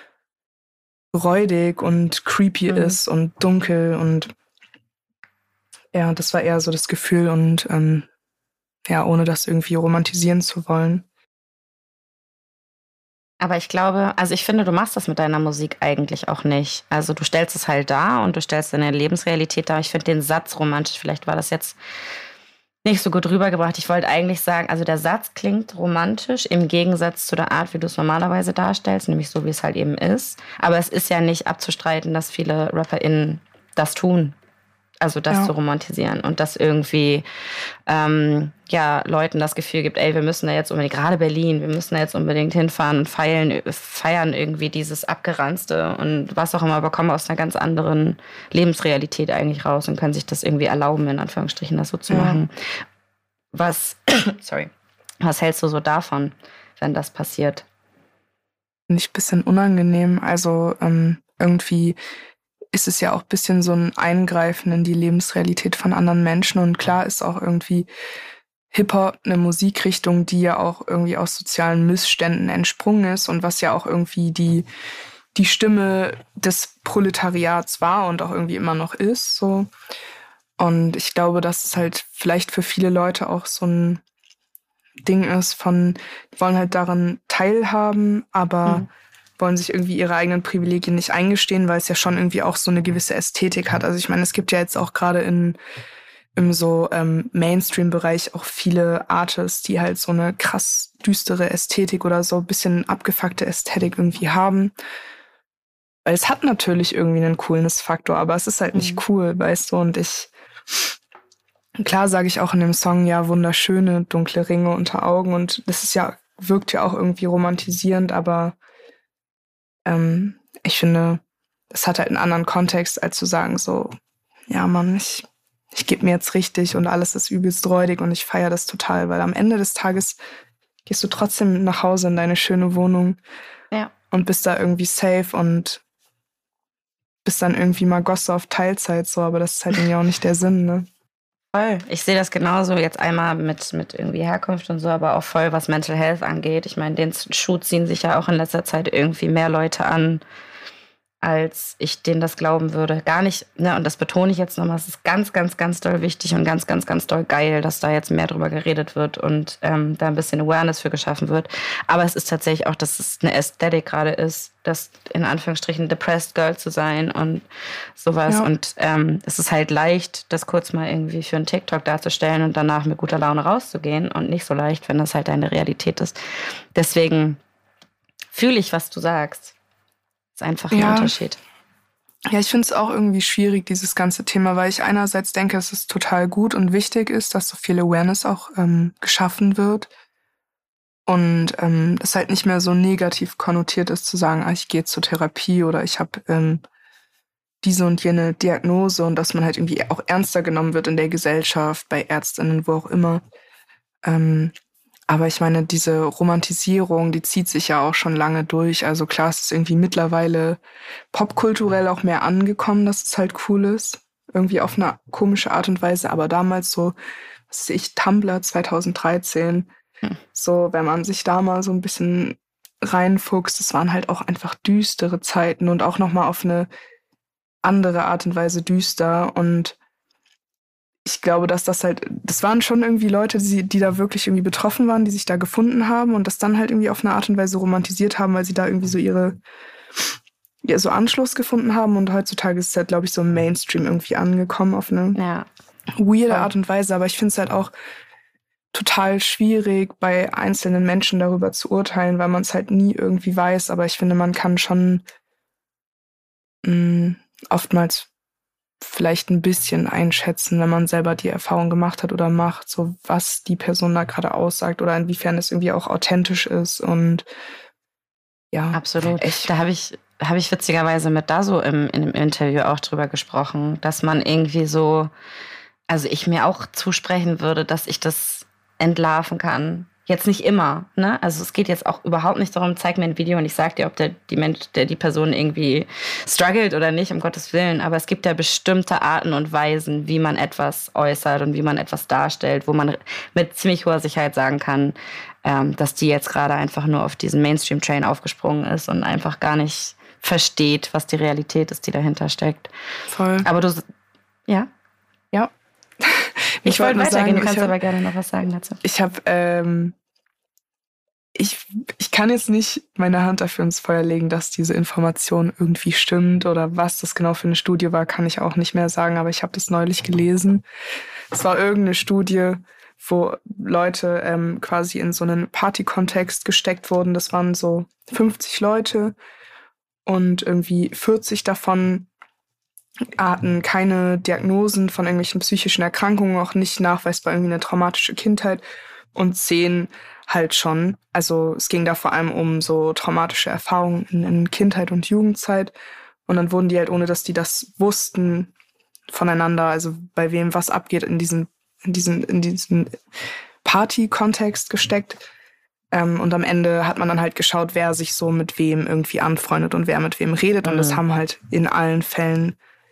Speaker 3: räudig und creepy mhm. ist und dunkel und ja, das war eher so das Gefühl und ähm, ja, ohne das irgendwie romantisieren zu wollen.
Speaker 2: Aber ich glaube, also ich finde, du machst das mit deiner Musik eigentlich auch nicht. Also du stellst es halt dar und du stellst deine Lebensrealität dar. Ich finde den Satz romantisch, vielleicht war das jetzt nicht so gut rübergebracht. Ich wollte eigentlich sagen, also der Satz klingt romantisch im Gegensatz zu der Art, wie du es normalerweise darstellst, nämlich so, wie es halt eben ist. Aber es ist ja nicht abzustreiten, dass viele RapperInnen das tun. Also das ja. zu romantisieren und das irgendwie ähm, ja, Leuten das Gefühl gibt, ey, wir müssen da jetzt unbedingt, gerade Berlin, wir müssen da jetzt unbedingt hinfahren und feiern, feiern irgendwie dieses Abgeranzte und was auch immer, aber kommen aus einer ganz anderen Lebensrealität eigentlich raus und können sich das irgendwie erlauben, in Anführungsstrichen, das so zu ja. machen. Was, sorry, was hältst du so davon, wenn das passiert?
Speaker 3: Finde ich ein bisschen unangenehm. Also ähm, irgendwie ist es ja auch ein bisschen so ein Eingreifen in die Lebensrealität von anderen Menschen. Und klar ist auch irgendwie Hip-Hop eine Musikrichtung, die ja auch irgendwie aus sozialen Missständen entsprungen ist und was ja auch irgendwie die, die Stimme des Proletariats war und auch irgendwie immer noch ist. So. Und ich glaube, dass es halt vielleicht für viele Leute auch so ein Ding ist von, die wollen halt daran teilhaben, aber mhm. wollen sich irgendwie ihre eigenen Privilegien nicht eingestehen, weil es ja schon irgendwie auch so eine gewisse Ästhetik hat. Also ich meine, es gibt ja jetzt auch gerade in im so ähm, Mainstream-Bereich auch viele Artists, die halt so eine krass düstere Ästhetik oder so ein bisschen abgefuckte Ästhetik irgendwie haben. Weil es hat natürlich irgendwie einen Coolness-Faktor, aber es ist halt mhm. nicht cool, weißt du, und ich klar sage ich auch in dem Song, ja, wunderschöne dunkle Ringe unter Augen und das ist ja, wirkt ja auch irgendwie romantisierend, aber ähm, ich finde, das hat halt einen anderen Kontext, als zu sagen so, ja Mann, ich, ich gebe mir jetzt richtig und alles ist übelst räudig und ich feiere das total, weil am Ende des Tages gehst du trotzdem nach Hause in deine schöne Wohnung
Speaker 2: ja.
Speaker 3: und bist da irgendwie safe und bist dann irgendwie mal Gosse auf Teilzeit so, aber das ist halt irgendwie auch nicht der Sinn, ne?
Speaker 2: Voll. Ich sehe das genauso, jetzt einmal mit, mit irgendwie Herkunft und so, aber auch voll, was Mental Health angeht. Ich meine, den Schuh ziehen sich ja auch in letzter Zeit irgendwie mehr Leute an, als ich denen das glauben würde. Gar nicht, ne, und das betone ich jetzt nochmal, es ist ganz, ganz, ganz doll wichtig und ganz, ganz, ganz doll geil, dass da jetzt mehr drüber geredet wird und ähm, da ein bisschen Awareness für geschaffen wird. Aber es ist tatsächlich auch, dass es eine Ästhetik gerade ist, das in Anführungsstrichen Depressed Girl zu sein und sowas. Ja. Und ähm, es ist halt leicht, das kurz mal irgendwie für einen TikTok darzustellen und danach mit guter Laune rauszugehen und nicht so leicht, wenn das halt deine Realität ist. Deswegen fühle ich, was du sagst. Ist einfach ein
Speaker 3: ja.
Speaker 2: Unterschied.
Speaker 3: Ja, ich finde es auch irgendwie schwierig, dieses ganze Thema, weil ich einerseits denke, dass es total gut und wichtig ist, dass so viel Awareness auch ähm, geschaffen wird und ähm, es halt nicht mehr so negativ konnotiert ist, zu sagen, ah, ich gehe zur Therapie oder ich habe ähm, diese und jene Diagnose und dass man halt irgendwie auch ernster genommen wird in der Gesellschaft, bei Ärztinnen, wo auch immer. Ähm, aber ich meine, diese Romantisierung, die zieht sich ja auch schon lange durch. Also klar, es ist irgendwie mittlerweile popkulturell auch mehr angekommen, dass es halt cool ist. Irgendwie auf eine komische Art und Weise. Aber damals so, was weiß ich, Tumblr zwanzig dreizehn, hm. so, wenn man sich da mal so ein bisschen reinfuchst, es waren halt auch einfach düstere Zeiten und auch nochmal auf eine andere Art und Weise düster. Und ich glaube, dass das halt, das waren schon irgendwie Leute, die, die da wirklich irgendwie betroffen waren, die sich da gefunden haben und das dann halt irgendwie auf eine Art und Weise romantisiert haben, weil sie da irgendwie so ihre, ja, so Anschluss gefunden haben. Und heutzutage ist es halt, glaube ich, so im Mainstream irgendwie angekommen auf eine
Speaker 2: ja.
Speaker 3: weirde Art und Weise. Aber ich finde es halt auch total schwierig, bei einzelnen Menschen darüber zu urteilen, weil man es halt nie irgendwie weiß. Aber ich finde, man kann schon mh, oftmals vielleicht ein bisschen einschätzen, wenn man selber die Erfahrung gemacht hat oder macht, so was die Person da gerade aussagt oder inwiefern es irgendwie auch authentisch ist und ja.
Speaker 2: Absolut. Echt. Da habe ich, habe ich witzigerweise mit Daso im, in dem Interview auch drüber gesprochen, dass man irgendwie so, also ich mir auch zusprechen würde, dass ich das entlarven kann. Jetzt nicht immer, ne? Also es geht jetzt auch überhaupt nicht darum, zeig mir ein Video und ich sag dir, ob der die Mensch, der die Person irgendwie struggelt oder nicht, um Gottes Willen. Aber es gibt ja bestimmte Arten und Weisen, wie man etwas äußert und wie man etwas darstellt, wo man mit ziemlich hoher Sicherheit sagen kann, ähm, dass die jetzt gerade einfach nur auf diesen Mainstream-Train aufgesprungen ist und einfach gar nicht versteht, was die Realität ist, die dahinter steckt.
Speaker 3: Voll.
Speaker 2: Aber du, ja?
Speaker 3: Ja.
Speaker 2: Ich, ich wollte weitergehen, sagen, du kannst hab, aber gerne noch was sagen dazu.
Speaker 3: Ich habe, ähm, ich, ich kann jetzt nicht meine Hand dafür ins Feuer legen, dass diese Information irgendwie stimmt oder was das genau für eine Studie war, kann ich auch nicht mehr sagen, aber ich habe das neulich gelesen. Es war irgendeine Studie, wo Leute ähm, quasi in so einen Party-Kontext gesteckt wurden. Das waren so fünfzig Leute und irgendwie vierzig davon hatten keine Diagnosen von irgendwelchen psychischen Erkrankungen, auch nicht nachweisbar irgendwie eine traumatische Kindheit und zehn halt schon. Also es ging da vor allem um so traumatische Erfahrungen in, in Kindheit und Jugendzeit und dann wurden die halt, ohne dass die das wussten, voneinander, also bei wem was abgeht, in diesen in diesen in diesen Party-Kontext gesteckt. Ähm, und am Ende hat man dann halt geschaut, wer sich so mit wem irgendwie anfreundet und wer mit wem redet. Mhm. Und das haben halt in allen Fällen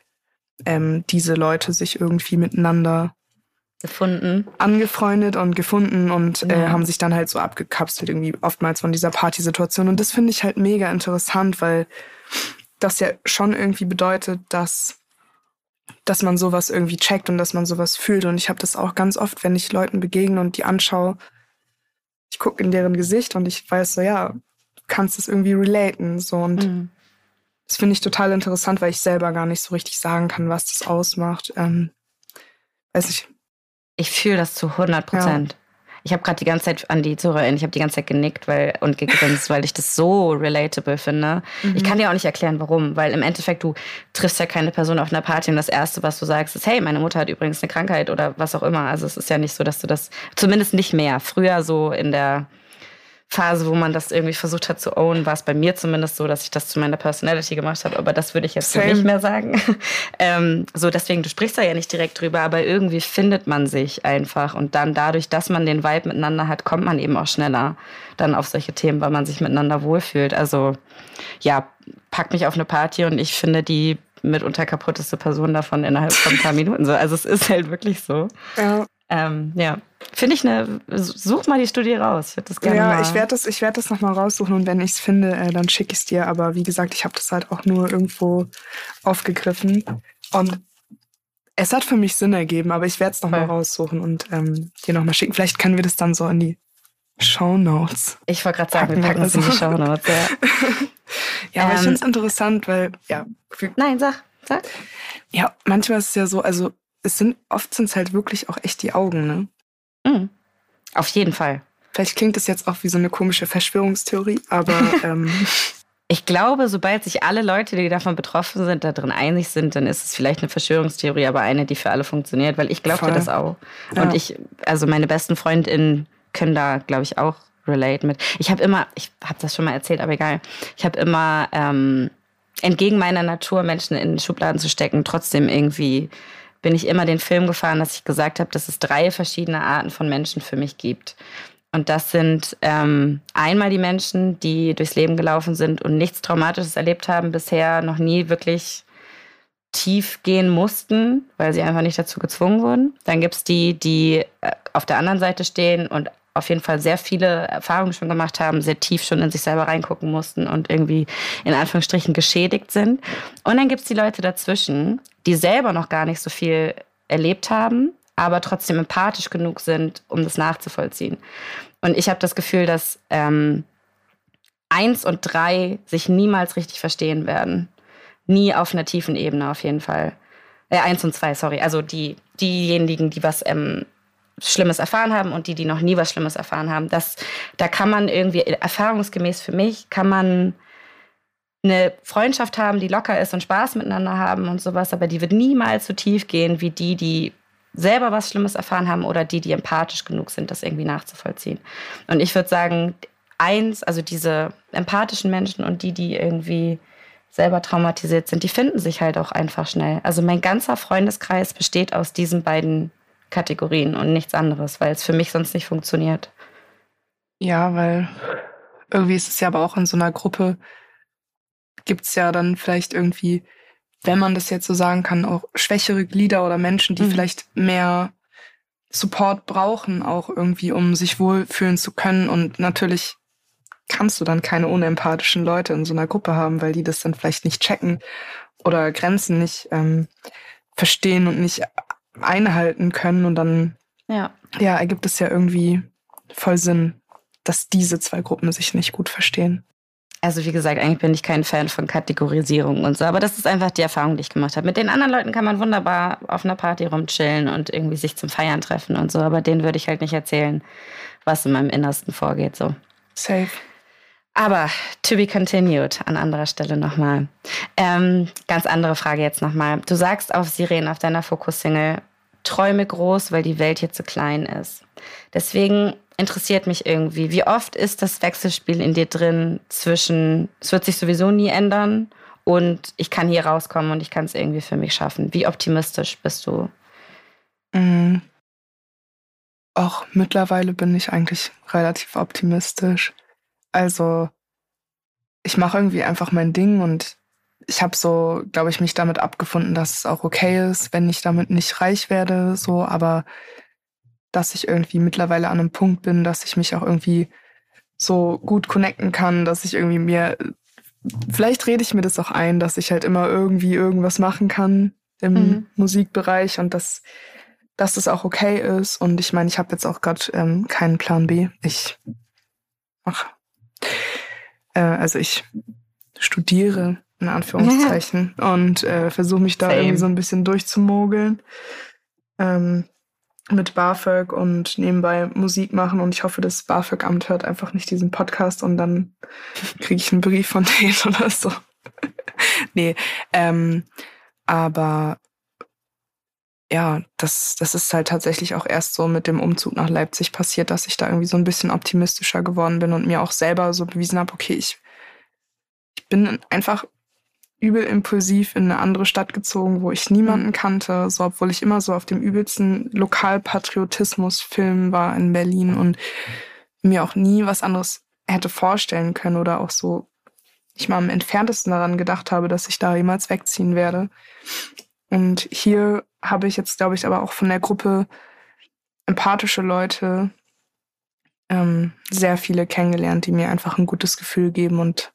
Speaker 3: ähm, diese Leute sich irgendwie miteinander
Speaker 2: gefunden,
Speaker 3: angefreundet und gefunden und ja. äh, haben sich dann halt so abgekapselt irgendwie oftmals von dieser Partysituation. Und das finde ich halt mega interessant, weil das ja schon irgendwie bedeutet, dass dass man sowas irgendwie checkt und dass man sowas fühlt. Und ich habe das auch ganz oft, wenn ich Leuten begegne und die anschaue, ich gucke in deren Gesicht und ich weiß so, ja, du kannst das irgendwie relaten. So. Und mhm. das finde ich total interessant, weil ich selber gar nicht so richtig sagen kann, was das ausmacht. Ähm, weiß ich.
Speaker 2: Ich fühle das zu hundert Prozent. Ja. Ich habe gerade die ganze Zeit an die Zuhörerin, ich habe die ganze Zeit genickt weil, und gegrinst, weil ich das so relatable finde. Mhm. Ich kann dir auch nicht erklären, warum, weil im Endeffekt, du triffst ja keine Person auf einer Party und das Erste, was du sagst, ist, hey, meine Mutter hat übrigens eine Krankheit oder was auch immer. Also es ist ja nicht so, dass du das, zumindest nicht mehr. Früher so in der Phase, wo man das irgendwie versucht hat zu ownen, war es bei mir zumindest so, dass ich das zu meiner Personality gemacht habe, aber das würde ich jetzt so nicht mehr sagen. ähm, so, deswegen, du sprichst da ja nicht direkt drüber, aber irgendwie findet man sich einfach und dann dadurch, dass man den Vibe miteinander hat, kommt man eben auch schneller dann auf solche Themen, weil man sich miteinander wohlfühlt. Also ja, pack mich auf eine Party und ich finde die mitunter kaputteste Person davon innerhalb von ein paar Minuten so. Also es ist halt wirklich so.
Speaker 3: Ja.
Speaker 2: Ähm, ja, finde ich eine, such mal die Studie raus. Ich würde das gerne
Speaker 3: ja,
Speaker 2: mal.
Speaker 3: ich werde das, ich werde das nochmal raussuchen und wenn ich es finde, äh, dann schicke ich es dir. Aber wie gesagt, ich habe das halt auch nur irgendwo aufgegriffen und es hat für mich Sinn ergeben, aber ich werde es nochmal raussuchen und ähm, dir nochmal schicken. Vielleicht können wir das dann so in die Shownotes.
Speaker 2: Ich wollte gerade sagen, wir packen es in die Shownotes. Ja,
Speaker 3: ja aber ähm, ich finde es interessant, weil, ja.
Speaker 2: Nein, sag, sag.
Speaker 3: Ja, manchmal ist es ja so, also es sind, oft sind es halt wirklich auch echt die Augen, ne?
Speaker 2: Mhm. Auf jeden Fall.
Speaker 3: Vielleicht klingt das jetzt auch wie so eine komische Verschwörungstheorie, aber ähm,
Speaker 2: Ich glaube, sobald sich alle Leute, die davon betroffen sind, da drin einig sind, dann ist es vielleicht eine Verschwörungstheorie, aber eine, die für alle funktioniert, weil ich glaubte das auch. Ja. Und ich, also meine besten FreundInnen können da, glaube ich, auch relate mit. Ich habe immer, ich habe das schon mal erzählt, aber egal, ich habe immer ähm, entgegen meiner Natur, Menschen in Schubladen zu stecken, trotzdem irgendwie bin ich immer den Film gefahren, dass ich gesagt habe, dass es drei verschiedene Arten von Menschen für mich gibt. Und das sind ähm, einmal die Menschen, die durchs Leben gelaufen sind und nichts Traumatisches erlebt haben, bisher noch nie wirklich tief gehen mussten, weil sie einfach nicht dazu gezwungen wurden. Dann gibt es die, die äh, auf der anderen Seite stehen und auf jeden Fall sehr viele Erfahrungen schon gemacht haben, sehr tief schon in sich selber reingucken mussten und irgendwie in Anführungsstrichen geschädigt sind. Und dann gibt es die Leute dazwischen, die selber noch gar nicht so viel erlebt haben, aber trotzdem empathisch genug sind, um das nachzuvollziehen. Und ich habe das Gefühl, dass ähm, eins und drei sich niemals richtig verstehen werden. Nie auf einer tiefen Ebene auf jeden Fall. Äh, eins und zwei, sorry. Also die, diejenigen, die was ähm, Schlimmes erfahren haben und die, die noch nie was Schlimmes erfahren haben. Das, da kann man irgendwie, erfahrungsgemäß für mich, kann man eine Freundschaft haben, die locker ist und Spaß miteinander haben und sowas, aber die wird niemals so tief gehen wie die, die selber was Schlimmes erfahren haben oder die, die empathisch genug sind, das irgendwie nachzuvollziehen. Und ich würde sagen, eins, also diese empathischen Menschen und die, die irgendwie selber traumatisiert sind, die finden sich halt auch einfach schnell. Also mein ganzer Freundeskreis besteht aus diesen beiden Kategorien und nichts anderes, weil es für mich sonst nicht funktioniert.
Speaker 3: Ja, weil irgendwie ist es ja aber auch in so einer Gruppe, gibt es ja dann vielleicht irgendwie, wenn man das jetzt so sagen kann, auch schwächere Glieder oder Menschen, die mhm. vielleicht mehr Support brauchen, auch irgendwie, um sich wohlfühlen zu können. Und natürlich kannst du dann keine unempathischen Leute in so einer Gruppe haben, weil die das dann vielleicht nicht checken oder Grenzen nicht ähm, verstehen und nicht einhalten können. Und dann
Speaker 2: ja.
Speaker 3: ja, ergibt es ja irgendwie voll Sinn, dass diese zwei Gruppen sich nicht gut verstehen.
Speaker 2: Also wie gesagt, eigentlich bin ich kein Fan von Kategorisierung und so, aber das ist einfach die Erfahrung, die ich gemacht habe. Mit den anderen Leuten kann man wunderbar auf einer Party rumchillen und irgendwie sich zum Feiern treffen und so, aber denen würde ich halt nicht erzählen, was in meinem Innersten vorgeht. So.
Speaker 3: Safe.
Speaker 2: Aber to be continued, an anderer Stelle nochmal. Ähm, ganz andere Frage jetzt nochmal. Du sagst auf Sirenen, auf deiner Fokus-Single, träume groß, weil die Welt hier zu klein ist. Deswegen interessiert mich irgendwie, wie oft ist das Wechselspiel in dir drin zwischen, es wird sich sowieso nie ändern und ich kann hier rauskommen und ich kann es irgendwie für mich schaffen. Wie optimistisch bist du?
Speaker 3: Mhm. Auch mittlerweile bin ich eigentlich relativ optimistisch. Also ich mache irgendwie einfach mein Ding und ich habe so, glaube ich, mich damit abgefunden, dass es auch okay ist, wenn ich damit nicht reich werde, so, aber dass ich irgendwie mittlerweile an einem Punkt bin, dass ich mich auch irgendwie so gut connecten kann, dass ich irgendwie mir, vielleicht rede ich mir das auch ein, dass ich halt immer irgendwie irgendwas machen kann im mhm. Musikbereich und dass, dass es auch okay ist. Und ich meine, ich habe jetzt auch gerade ähm, keinen Plan B. Ich ach, äh, also ich studiere, in Anführungszeichen, ja. und äh, versuche mich da Same. irgendwie so ein bisschen durchzumogeln. Ähm, mit BAföG und nebenbei Musik machen und ich hoffe, das BAföG-Amt hört einfach nicht diesen Podcast und dann kriege ich einen Brief von denen oder so. nee, ähm, aber ja, das, das ist halt tatsächlich auch erst so mit dem Umzug nach Leipzig passiert, dass ich da irgendwie so ein bisschen optimistischer geworden bin und mir auch selber so bewiesen habe, okay, ich, ich bin einfach übel impulsiv in eine andere Stadt gezogen, wo ich niemanden kannte, so obwohl ich immer so auf dem übelsten Lokalpatriotismus-Film war in Berlin und mir auch nie was anderes hätte vorstellen können oder auch so ich mal am entferntesten daran gedacht habe, dass ich da jemals wegziehen werde. Und hier habe ich jetzt, glaube ich, aber auch von der Gruppe empathische Leute ähm, sehr viele kennengelernt, die mir einfach ein gutes Gefühl geben und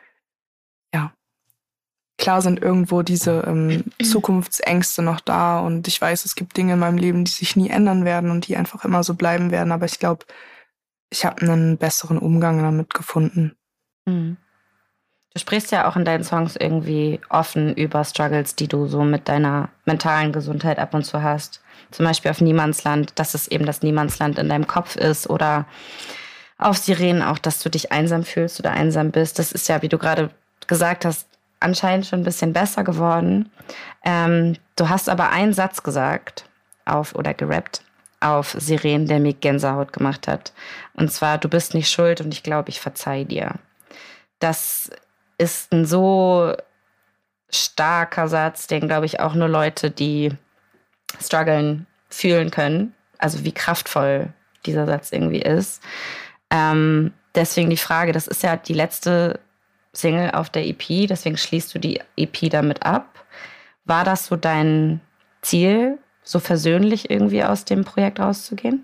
Speaker 3: ja, klar sind irgendwo diese ähm, Zukunftsängste noch da und ich weiß, es gibt Dinge in meinem Leben, die sich nie ändern werden und die einfach immer so bleiben werden, aber ich glaube, ich habe einen besseren Umgang damit gefunden.
Speaker 2: Mhm. Du sprichst ja auch in deinen Songs irgendwie offen über Struggles, die du so mit deiner mentalen Gesundheit ab und zu hast. Zum Beispiel auf Niemandsland, dass es eben das Niemandsland in deinem Kopf ist oder auf Sirenen auch, dass du dich einsam fühlst oder einsam bist. Das ist ja, wie du gerade gesagt hast, anscheinend schon ein bisschen besser geworden. Ähm, du hast aber einen Satz gesagt auf oder gerappt auf Sirenen, der mir Gänsehaut gemacht hat. Und zwar, du bist nicht schuld und ich glaube, ich verzeih dir. Das ist ein so starker Satz, den, glaube ich, auch nur Leute, die strugglen, fühlen können. Also wie kraftvoll dieser Satz irgendwie ist. Ähm, deswegen die Frage, das ist ja die letzte Single auf der E P, deswegen schließt du die E P damit ab. War das so dein Ziel, so versöhnlich irgendwie aus dem Projekt rauszugehen?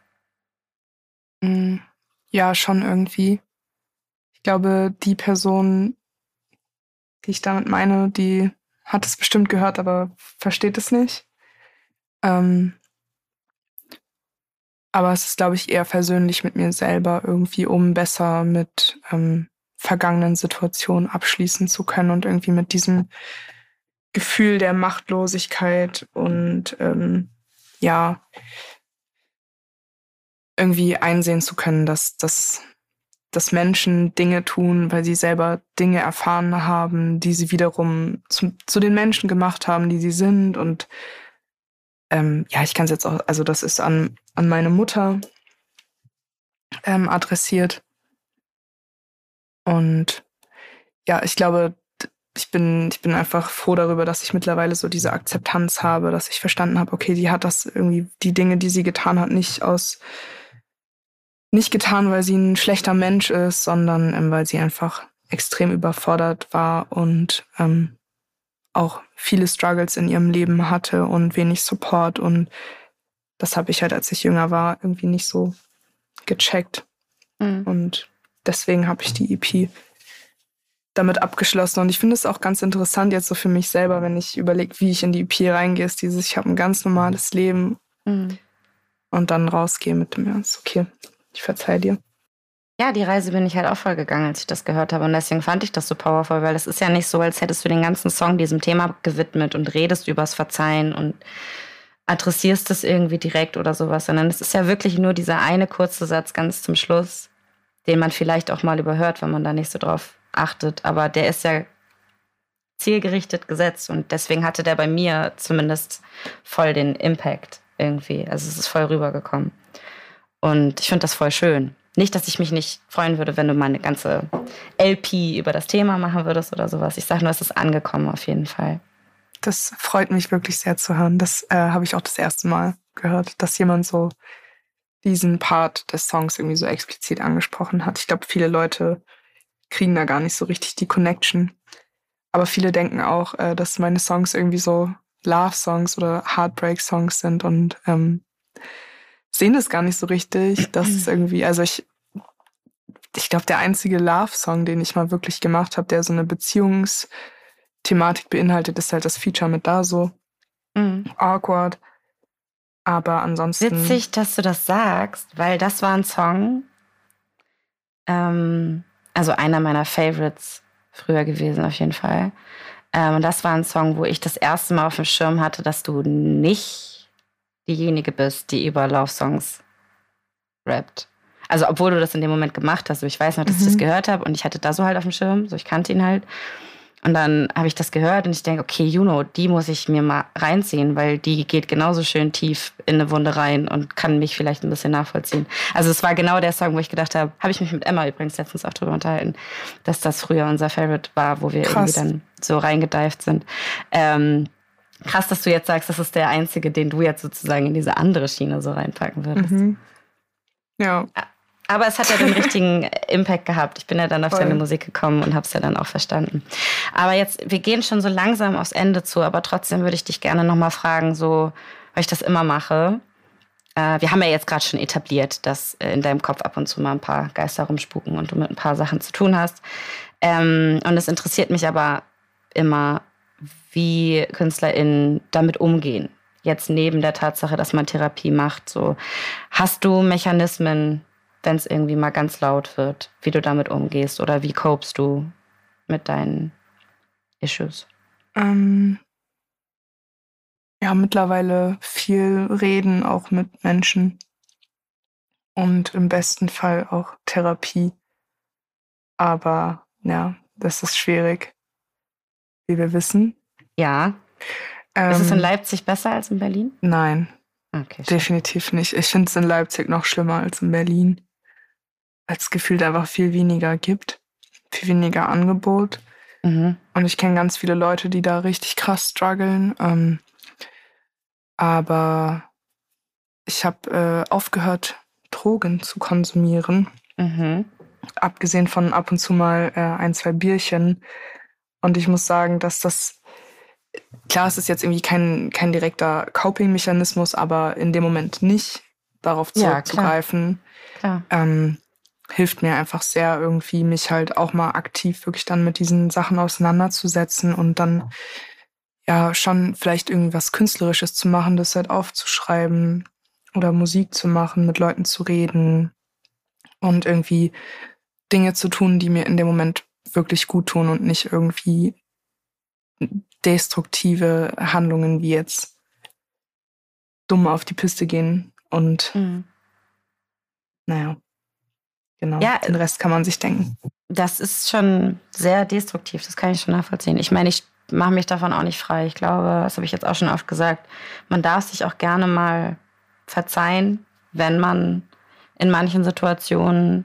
Speaker 3: Ja, schon irgendwie. Ich glaube, die Person, die ich damit meine, die hat es bestimmt gehört, aber versteht es nicht. Ähm, aber es ist, glaube ich, eher versöhnlich mit mir selber irgendwie, um besser mit ähm, vergangenen Situationen abschließen zu können und irgendwie mit diesem Gefühl der Machtlosigkeit und ähm, ja, irgendwie einsehen zu können, dass, dass, dass Menschen Dinge tun, weil sie selber Dinge erfahren haben, die sie wiederum zu, zu den Menschen gemacht haben, die sie sind. Und ähm, ja, ich kann es jetzt auch, also das ist an, an meine Mutter ähm, adressiert. Und ja, ich glaube, ich bin, ich bin einfach froh darüber, dass ich mittlerweile so diese Akzeptanz habe, dass ich verstanden habe, okay, die hat das irgendwie, die Dinge, die sie getan hat, nicht aus, nicht getan, weil sie ein schlechter Mensch ist, sondern ähm, weil sie einfach extrem überfordert war und ähm, auch viele Struggles in ihrem Leben hatte und wenig Support. Und das habe ich halt, als ich jünger war, irgendwie nicht so gecheckt. Mhm. Und deswegen habe ich die E P damit abgeschlossen. Und ich finde es auch ganz interessant jetzt so für mich selber, wenn ich überlege, wie ich in die E P reingehe, ist dieses, ich habe ein ganz normales Leben mhm. und dann rausgehe mit dem Ernst. Okay, ich verzeih dir.
Speaker 2: Ja, die Reise bin ich halt auch voll gegangen, als ich das gehört habe. Und deswegen fand ich das so powerful, weil das ist ja nicht so, als hättest du den ganzen Song diesem Thema gewidmet und redest übers Verzeihen und adressierst es irgendwie direkt oder sowas, sondern es ist ja wirklich nur dieser eine kurze Satz ganz zum Schluss, den man vielleicht auch mal überhört, wenn man da nicht so drauf achtet. Aber der ist ja zielgerichtet gesetzt und deswegen hatte der bei mir zumindest voll den Impact irgendwie. Also es ist voll rübergekommen. Und ich finde das voll schön. Nicht, dass ich mich nicht freuen würde, wenn du mal eine ganze L P über das Thema machen würdest oder sowas. Ich sage nur, es ist angekommen auf jeden Fall.
Speaker 3: Das freut mich wirklich sehr zu hören. Das äh, habe ich auch das erste Mal gehört, dass jemand so diesen Part des Songs irgendwie so explizit angesprochen hat. Ich glaube, viele Leute kriegen da gar nicht so richtig die Connection. Aber viele denken auch, äh, dass meine Songs irgendwie so Love-Songs oder Heartbreak-Songs sind und ähm, sehen das gar nicht so richtig. Das ist irgendwie, also ich, ich glaube, der einzige Love-Song, den ich mal wirklich gemacht habe, der so eine Beziehungsthematik beinhaltet, ist halt das Feature mit Da so. Mhm. Awkward. Aber ansonsten...
Speaker 2: Witzig, dass du das sagst, weil das war ein Song, ähm, also einer meiner Favorites früher gewesen auf jeden Fall. Ähm, und das war ein Song, wo ich das erste Mal auf dem Schirm hatte, dass du nicht diejenige bist, die über Love-Songs rappt. Also obwohl du das in dem Moment gemacht hast. Ich weiß noch, dass mhm. ich das gehört habe und ich hatte da so halt auf dem Schirm, so ich kannte ihn halt. Und dann habe ich das gehört und ich denke, okay, Juno, die muss ich mir mal reinziehen, weil die geht genauso schön tief in eine Wunde rein und kann mich vielleicht ein bisschen nachvollziehen. Also es war genau der Song, wo ich gedacht habe, habe ich mich mit Emma übrigens letztens auch drüber unterhalten, dass das früher unser Favorite war, wo wir Krass. irgendwie dann so reingedived sind. Ähm, krass, dass du jetzt sagst, das ist der einzige, den du jetzt sozusagen in diese andere Schiene so reinpacken würdest.
Speaker 3: Mhm. Ja.
Speaker 2: Aber es hat ja den richtigen Impact gehabt. Ich bin ja dann auf
Speaker 3: Voll.
Speaker 2: deine Musik gekommen und habe es ja dann auch verstanden. Aber jetzt, wir gehen schon so langsam aufs Ende zu, aber trotzdem würde ich dich gerne nochmal fragen, so, weil ich das immer mache. Äh, wir haben ja jetzt gerade schon etabliert, dass äh, in deinem Kopf ab und zu mal ein paar Geister rumspuken und du mit ein paar Sachen zu tun hast. Ähm, und es interessiert mich aber immer, wie KünstlerInnen damit umgehen. Jetzt neben der Tatsache, dass man Therapie macht. So, hast du Mechanismen, wenn es irgendwie mal ganz laut wird, wie du damit umgehst oder wie copest du mit deinen Issues?
Speaker 3: Ähm, ja, mittlerweile viel reden, auch mit Menschen und im besten Fall auch Therapie. Aber ja, das ist schwierig, wie wir wissen.
Speaker 2: Ja.
Speaker 3: Ähm,
Speaker 2: ist es in Leipzig besser als in Berlin?
Speaker 3: Nein,
Speaker 2: okay,
Speaker 3: definitiv nicht. Ich finde es in Leipzig noch schlimmer als in Berlin. Weil es gefühlt einfach viel weniger gibt, viel weniger Angebot.
Speaker 2: Mhm.
Speaker 3: Und ich kenne ganz viele Leute, die da richtig krass strugglen. Ähm, aber ich habe äh, aufgehört, Drogen zu konsumieren.
Speaker 2: Mhm.
Speaker 3: Abgesehen von ab und zu mal äh, ein, zwei Bierchen. Und ich muss sagen, dass das, klar, es ist jetzt irgendwie kein, kein direkter Coping-Mechanismus, aber in dem Moment nicht darauf zurückzugreifen,
Speaker 2: ja, klar. Klar.
Speaker 3: Ähm, hilft mir einfach sehr irgendwie, mich halt auch mal aktiv wirklich dann mit diesen Sachen auseinanderzusetzen und dann ja schon vielleicht irgendwas Künstlerisches zu machen, das halt aufzuschreiben oder Musik zu machen, mit Leuten zu reden und irgendwie Dinge zu tun, die mir in dem Moment wirklich gut tun und nicht irgendwie destruktive Handlungen wie jetzt dumm auf die Piste gehen und
Speaker 2: Mhm.
Speaker 3: naja, genau,
Speaker 2: ja,
Speaker 3: den Rest kann man sich denken.
Speaker 2: Das ist schon sehr destruktiv, das kann ich schon nachvollziehen. Ich meine, ich mache mich davon auch nicht frei. Ich glaube, das habe ich jetzt auch schon oft gesagt, man darf sich auch gerne mal verzeihen, wenn man in manchen Situationen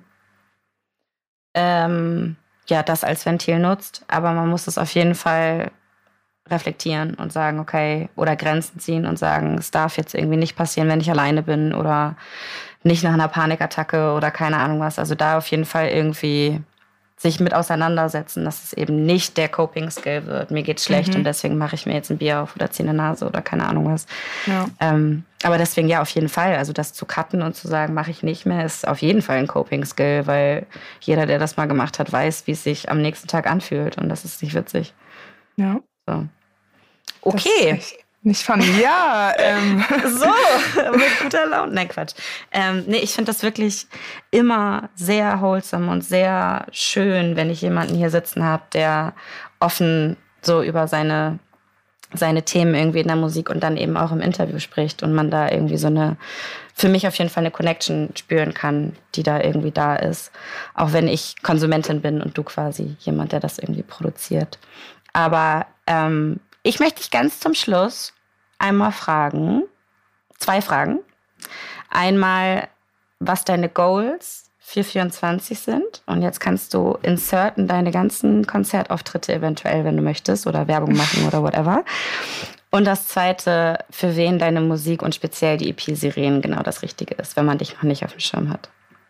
Speaker 2: ähm, ja, das als Ventil nutzt. Aber man muss es auf jeden Fall reflektieren und sagen, okay, oder Grenzen ziehen und sagen, es darf jetzt irgendwie nicht passieren, wenn ich alleine bin oder nicht nach einer Panikattacke oder keine Ahnung was. Also da auf jeden Fall irgendwie sich mit auseinandersetzen, dass es eben nicht der Coping-Skill wird. Mir geht's schlecht
Speaker 3: Mhm.
Speaker 2: und deswegen mache ich mir jetzt ein Bier auf oder ziehe eine Nase oder keine Ahnung was.
Speaker 3: Ja.
Speaker 2: Ähm, aber deswegen ja, auf jeden Fall. Also das zu cutten und zu sagen, mache ich nicht mehr, ist auf jeden Fall ein Coping-Skill, weil jeder, der das mal gemacht hat, weiß, wie es sich am nächsten Tag anfühlt und das ist nicht witzig.
Speaker 3: Ja.
Speaker 2: So. Okay.
Speaker 3: Nicht funny. Ja, ähm.
Speaker 2: So, mit guter Laune. Nein, Quatsch. Ähm, nee, ich finde das wirklich immer sehr wholesome und sehr schön, wenn ich jemanden hier sitzen habe, der offen so über seine, seine Themen irgendwie in der Musik und dann eben auch im Interview spricht und man da irgendwie so eine, für mich auf jeden Fall eine Connection spüren kann, die da irgendwie da ist. Auch wenn ich Konsumentin bin und du quasi jemand, der das irgendwie produziert. Aber ähm, ich möchte dich ganz zum Schluss einmal fragen, zwei Fragen. Einmal, was deine Goals für vierundzwanzig sind. Und jetzt kannst du inserten deine ganzen Konzertauftritte eventuell, wenn du möchtest, oder Werbung machen oder whatever. Und das Zweite, für wen deine Musik und speziell die E P Sirenen genau das Richtige ist, wenn man dich noch nicht auf dem Schirm hat.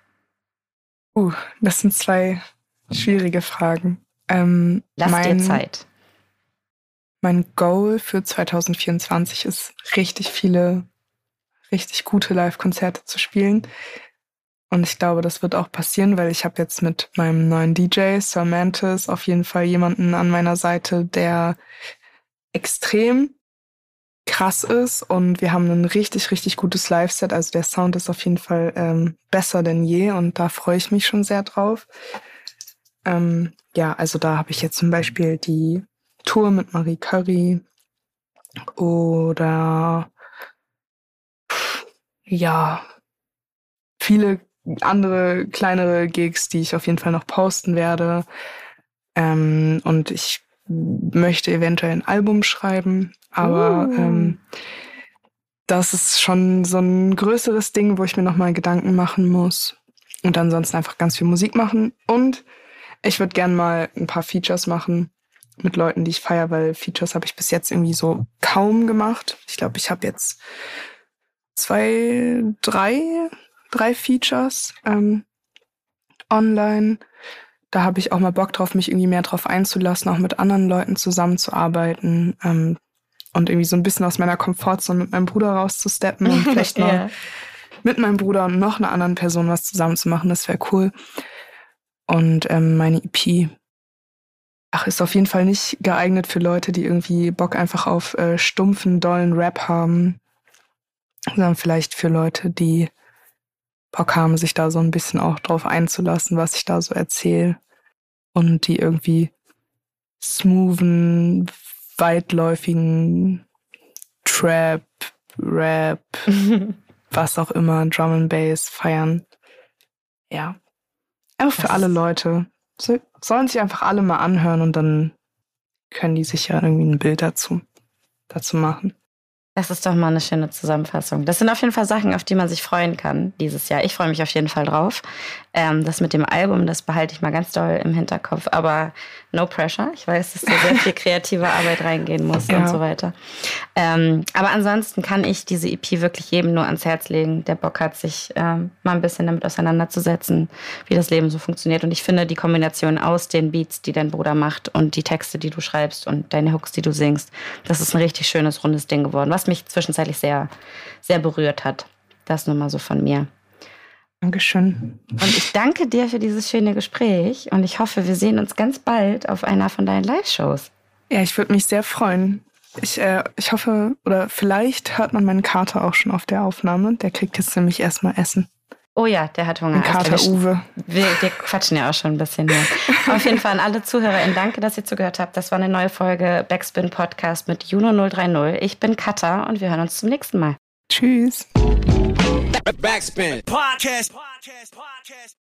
Speaker 3: Uh, das sind zwei schwierige Fragen. Ähm,
Speaker 2: Lass
Speaker 3: mein,
Speaker 2: dir Zeit.
Speaker 3: Mein Goal für zwanzig vierundzwanzig ist, richtig viele, richtig gute Live-Konzerte zu spielen. Und ich glaube, das wird auch passieren, weil ich habe jetzt mit meinem neuen D J, Sir Mantis, auf jeden Fall jemanden an meiner Seite, der extrem krass ist. Und wir haben ein richtig, richtig gutes Live-Set. Also der Sound ist auf jeden Fall ähm, besser denn je. Und da freue ich mich schon sehr drauf. Ähm, ja, also da habe ich jetzt zum Beispiel die Tour mit Marie Curry oder ja, viele andere kleinere Gigs, die ich auf jeden Fall noch posten werde. Ähm, und ich möchte eventuell ein Album schreiben, aber uh. ähm, das ist schon so ein größeres Ding, wo ich mir nochmal Gedanken machen muss. Und ansonsten einfach ganz viel Musik machen. Und ich würde gern mal ein paar Features machen mit Leuten, die ich feiere, weil Features habe ich bis jetzt irgendwie so kaum gemacht. Ich glaube, ich habe jetzt zwei, drei, drei Features ähm, online. Da habe ich auch mal Bock drauf, mich irgendwie mehr drauf einzulassen, auch mit anderen Leuten zusammenzuarbeiten ähm, und irgendwie so ein bisschen aus meiner Komfortzone mit meinem Bruder rauszusteppen und vielleicht mal yeah. mit meinem Bruder und noch einer anderen Person was zusammen zu machen. Das wäre cool. Und ähm, meine E P Ach, ist auf jeden Fall nicht geeignet für Leute, die irgendwie Bock einfach auf äh, stumpfen, dollen Rap haben, sondern vielleicht für Leute, die Bock haben, sich da so ein bisschen auch drauf einzulassen, was ich da so erzähle und die irgendwie smoothen, weitläufigen Trap, Rap, was auch immer, Drum and Bass feiern. Ja, aber für alle Leute. So, sollen sich einfach alle mal anhören und dann können die sich ja irgendwie ein Bild dazu, dazu machen.
Speaker 2: Das ist doch mal eine schöne Zusammenfassung. Das sind auf jeden Fall Sachen, auf die man sich freuen kann dieses Jahr. Ich freue mich auf jeden Fall drauf. Ähm, das mit dem Album, das behalte ich mal ganz doll im Hinterkopf. Aber no pressure. Ich weiß, dass da sehr viel kreative Arbeit reingehen muss ja. und so weiter. Ähm, aber ansonsten kann ich diese E P wirklich jedem nur ans Herz legen, der Bock hat, sich ähm, mal ein bisschen damit auseinanderzusetzen, wie das Leben so funktioniert. Und ich finde die Kombination aus den Beats, die dein Bruder macht und die Texte, die du schreibst und deine Hooks, die du singst, das ist ein richtig schönes, rundes Ding geworden, was mich zwischenzeitlich sehr, sehr berührt hat. Das nur mal so von mir.
Speaker 3: Dankeschön.
Speaker 2: Und ich danke dir für dieses schöne Gespräch und ich hoffe, wir sehen uns ganz bald auf einer von deinen Live-Shows.
Speaker 3: Ja, ich würde mich sehr freuen. Ich, äh, ich hoffe, oder vielleicht hört man meinen Kater auch schon auf der Aufnahme. Der kriegt jetzt nämlich erstmal Essen.
Speaker 2: Oh ja, der hat Hunger.
Speaker 3: Den Kater
Speaker 2: wir,
Speaker 3: Uwe.
Speaker 2: Wir, wir quatschen ja auch schon ein bisschen hier. Auf jeden Fall an alle ZuhörerInnen, danke, dass ihr zugehört habt. Das war eine neue Folge Backspin Podcast mit Juno null drei null. Ich bin Katha und wir hören uns zum nächsten Mal.
Speaker 3: Tschüss.
Speaker 1: Backspin Podcast. Podcast. Podcast.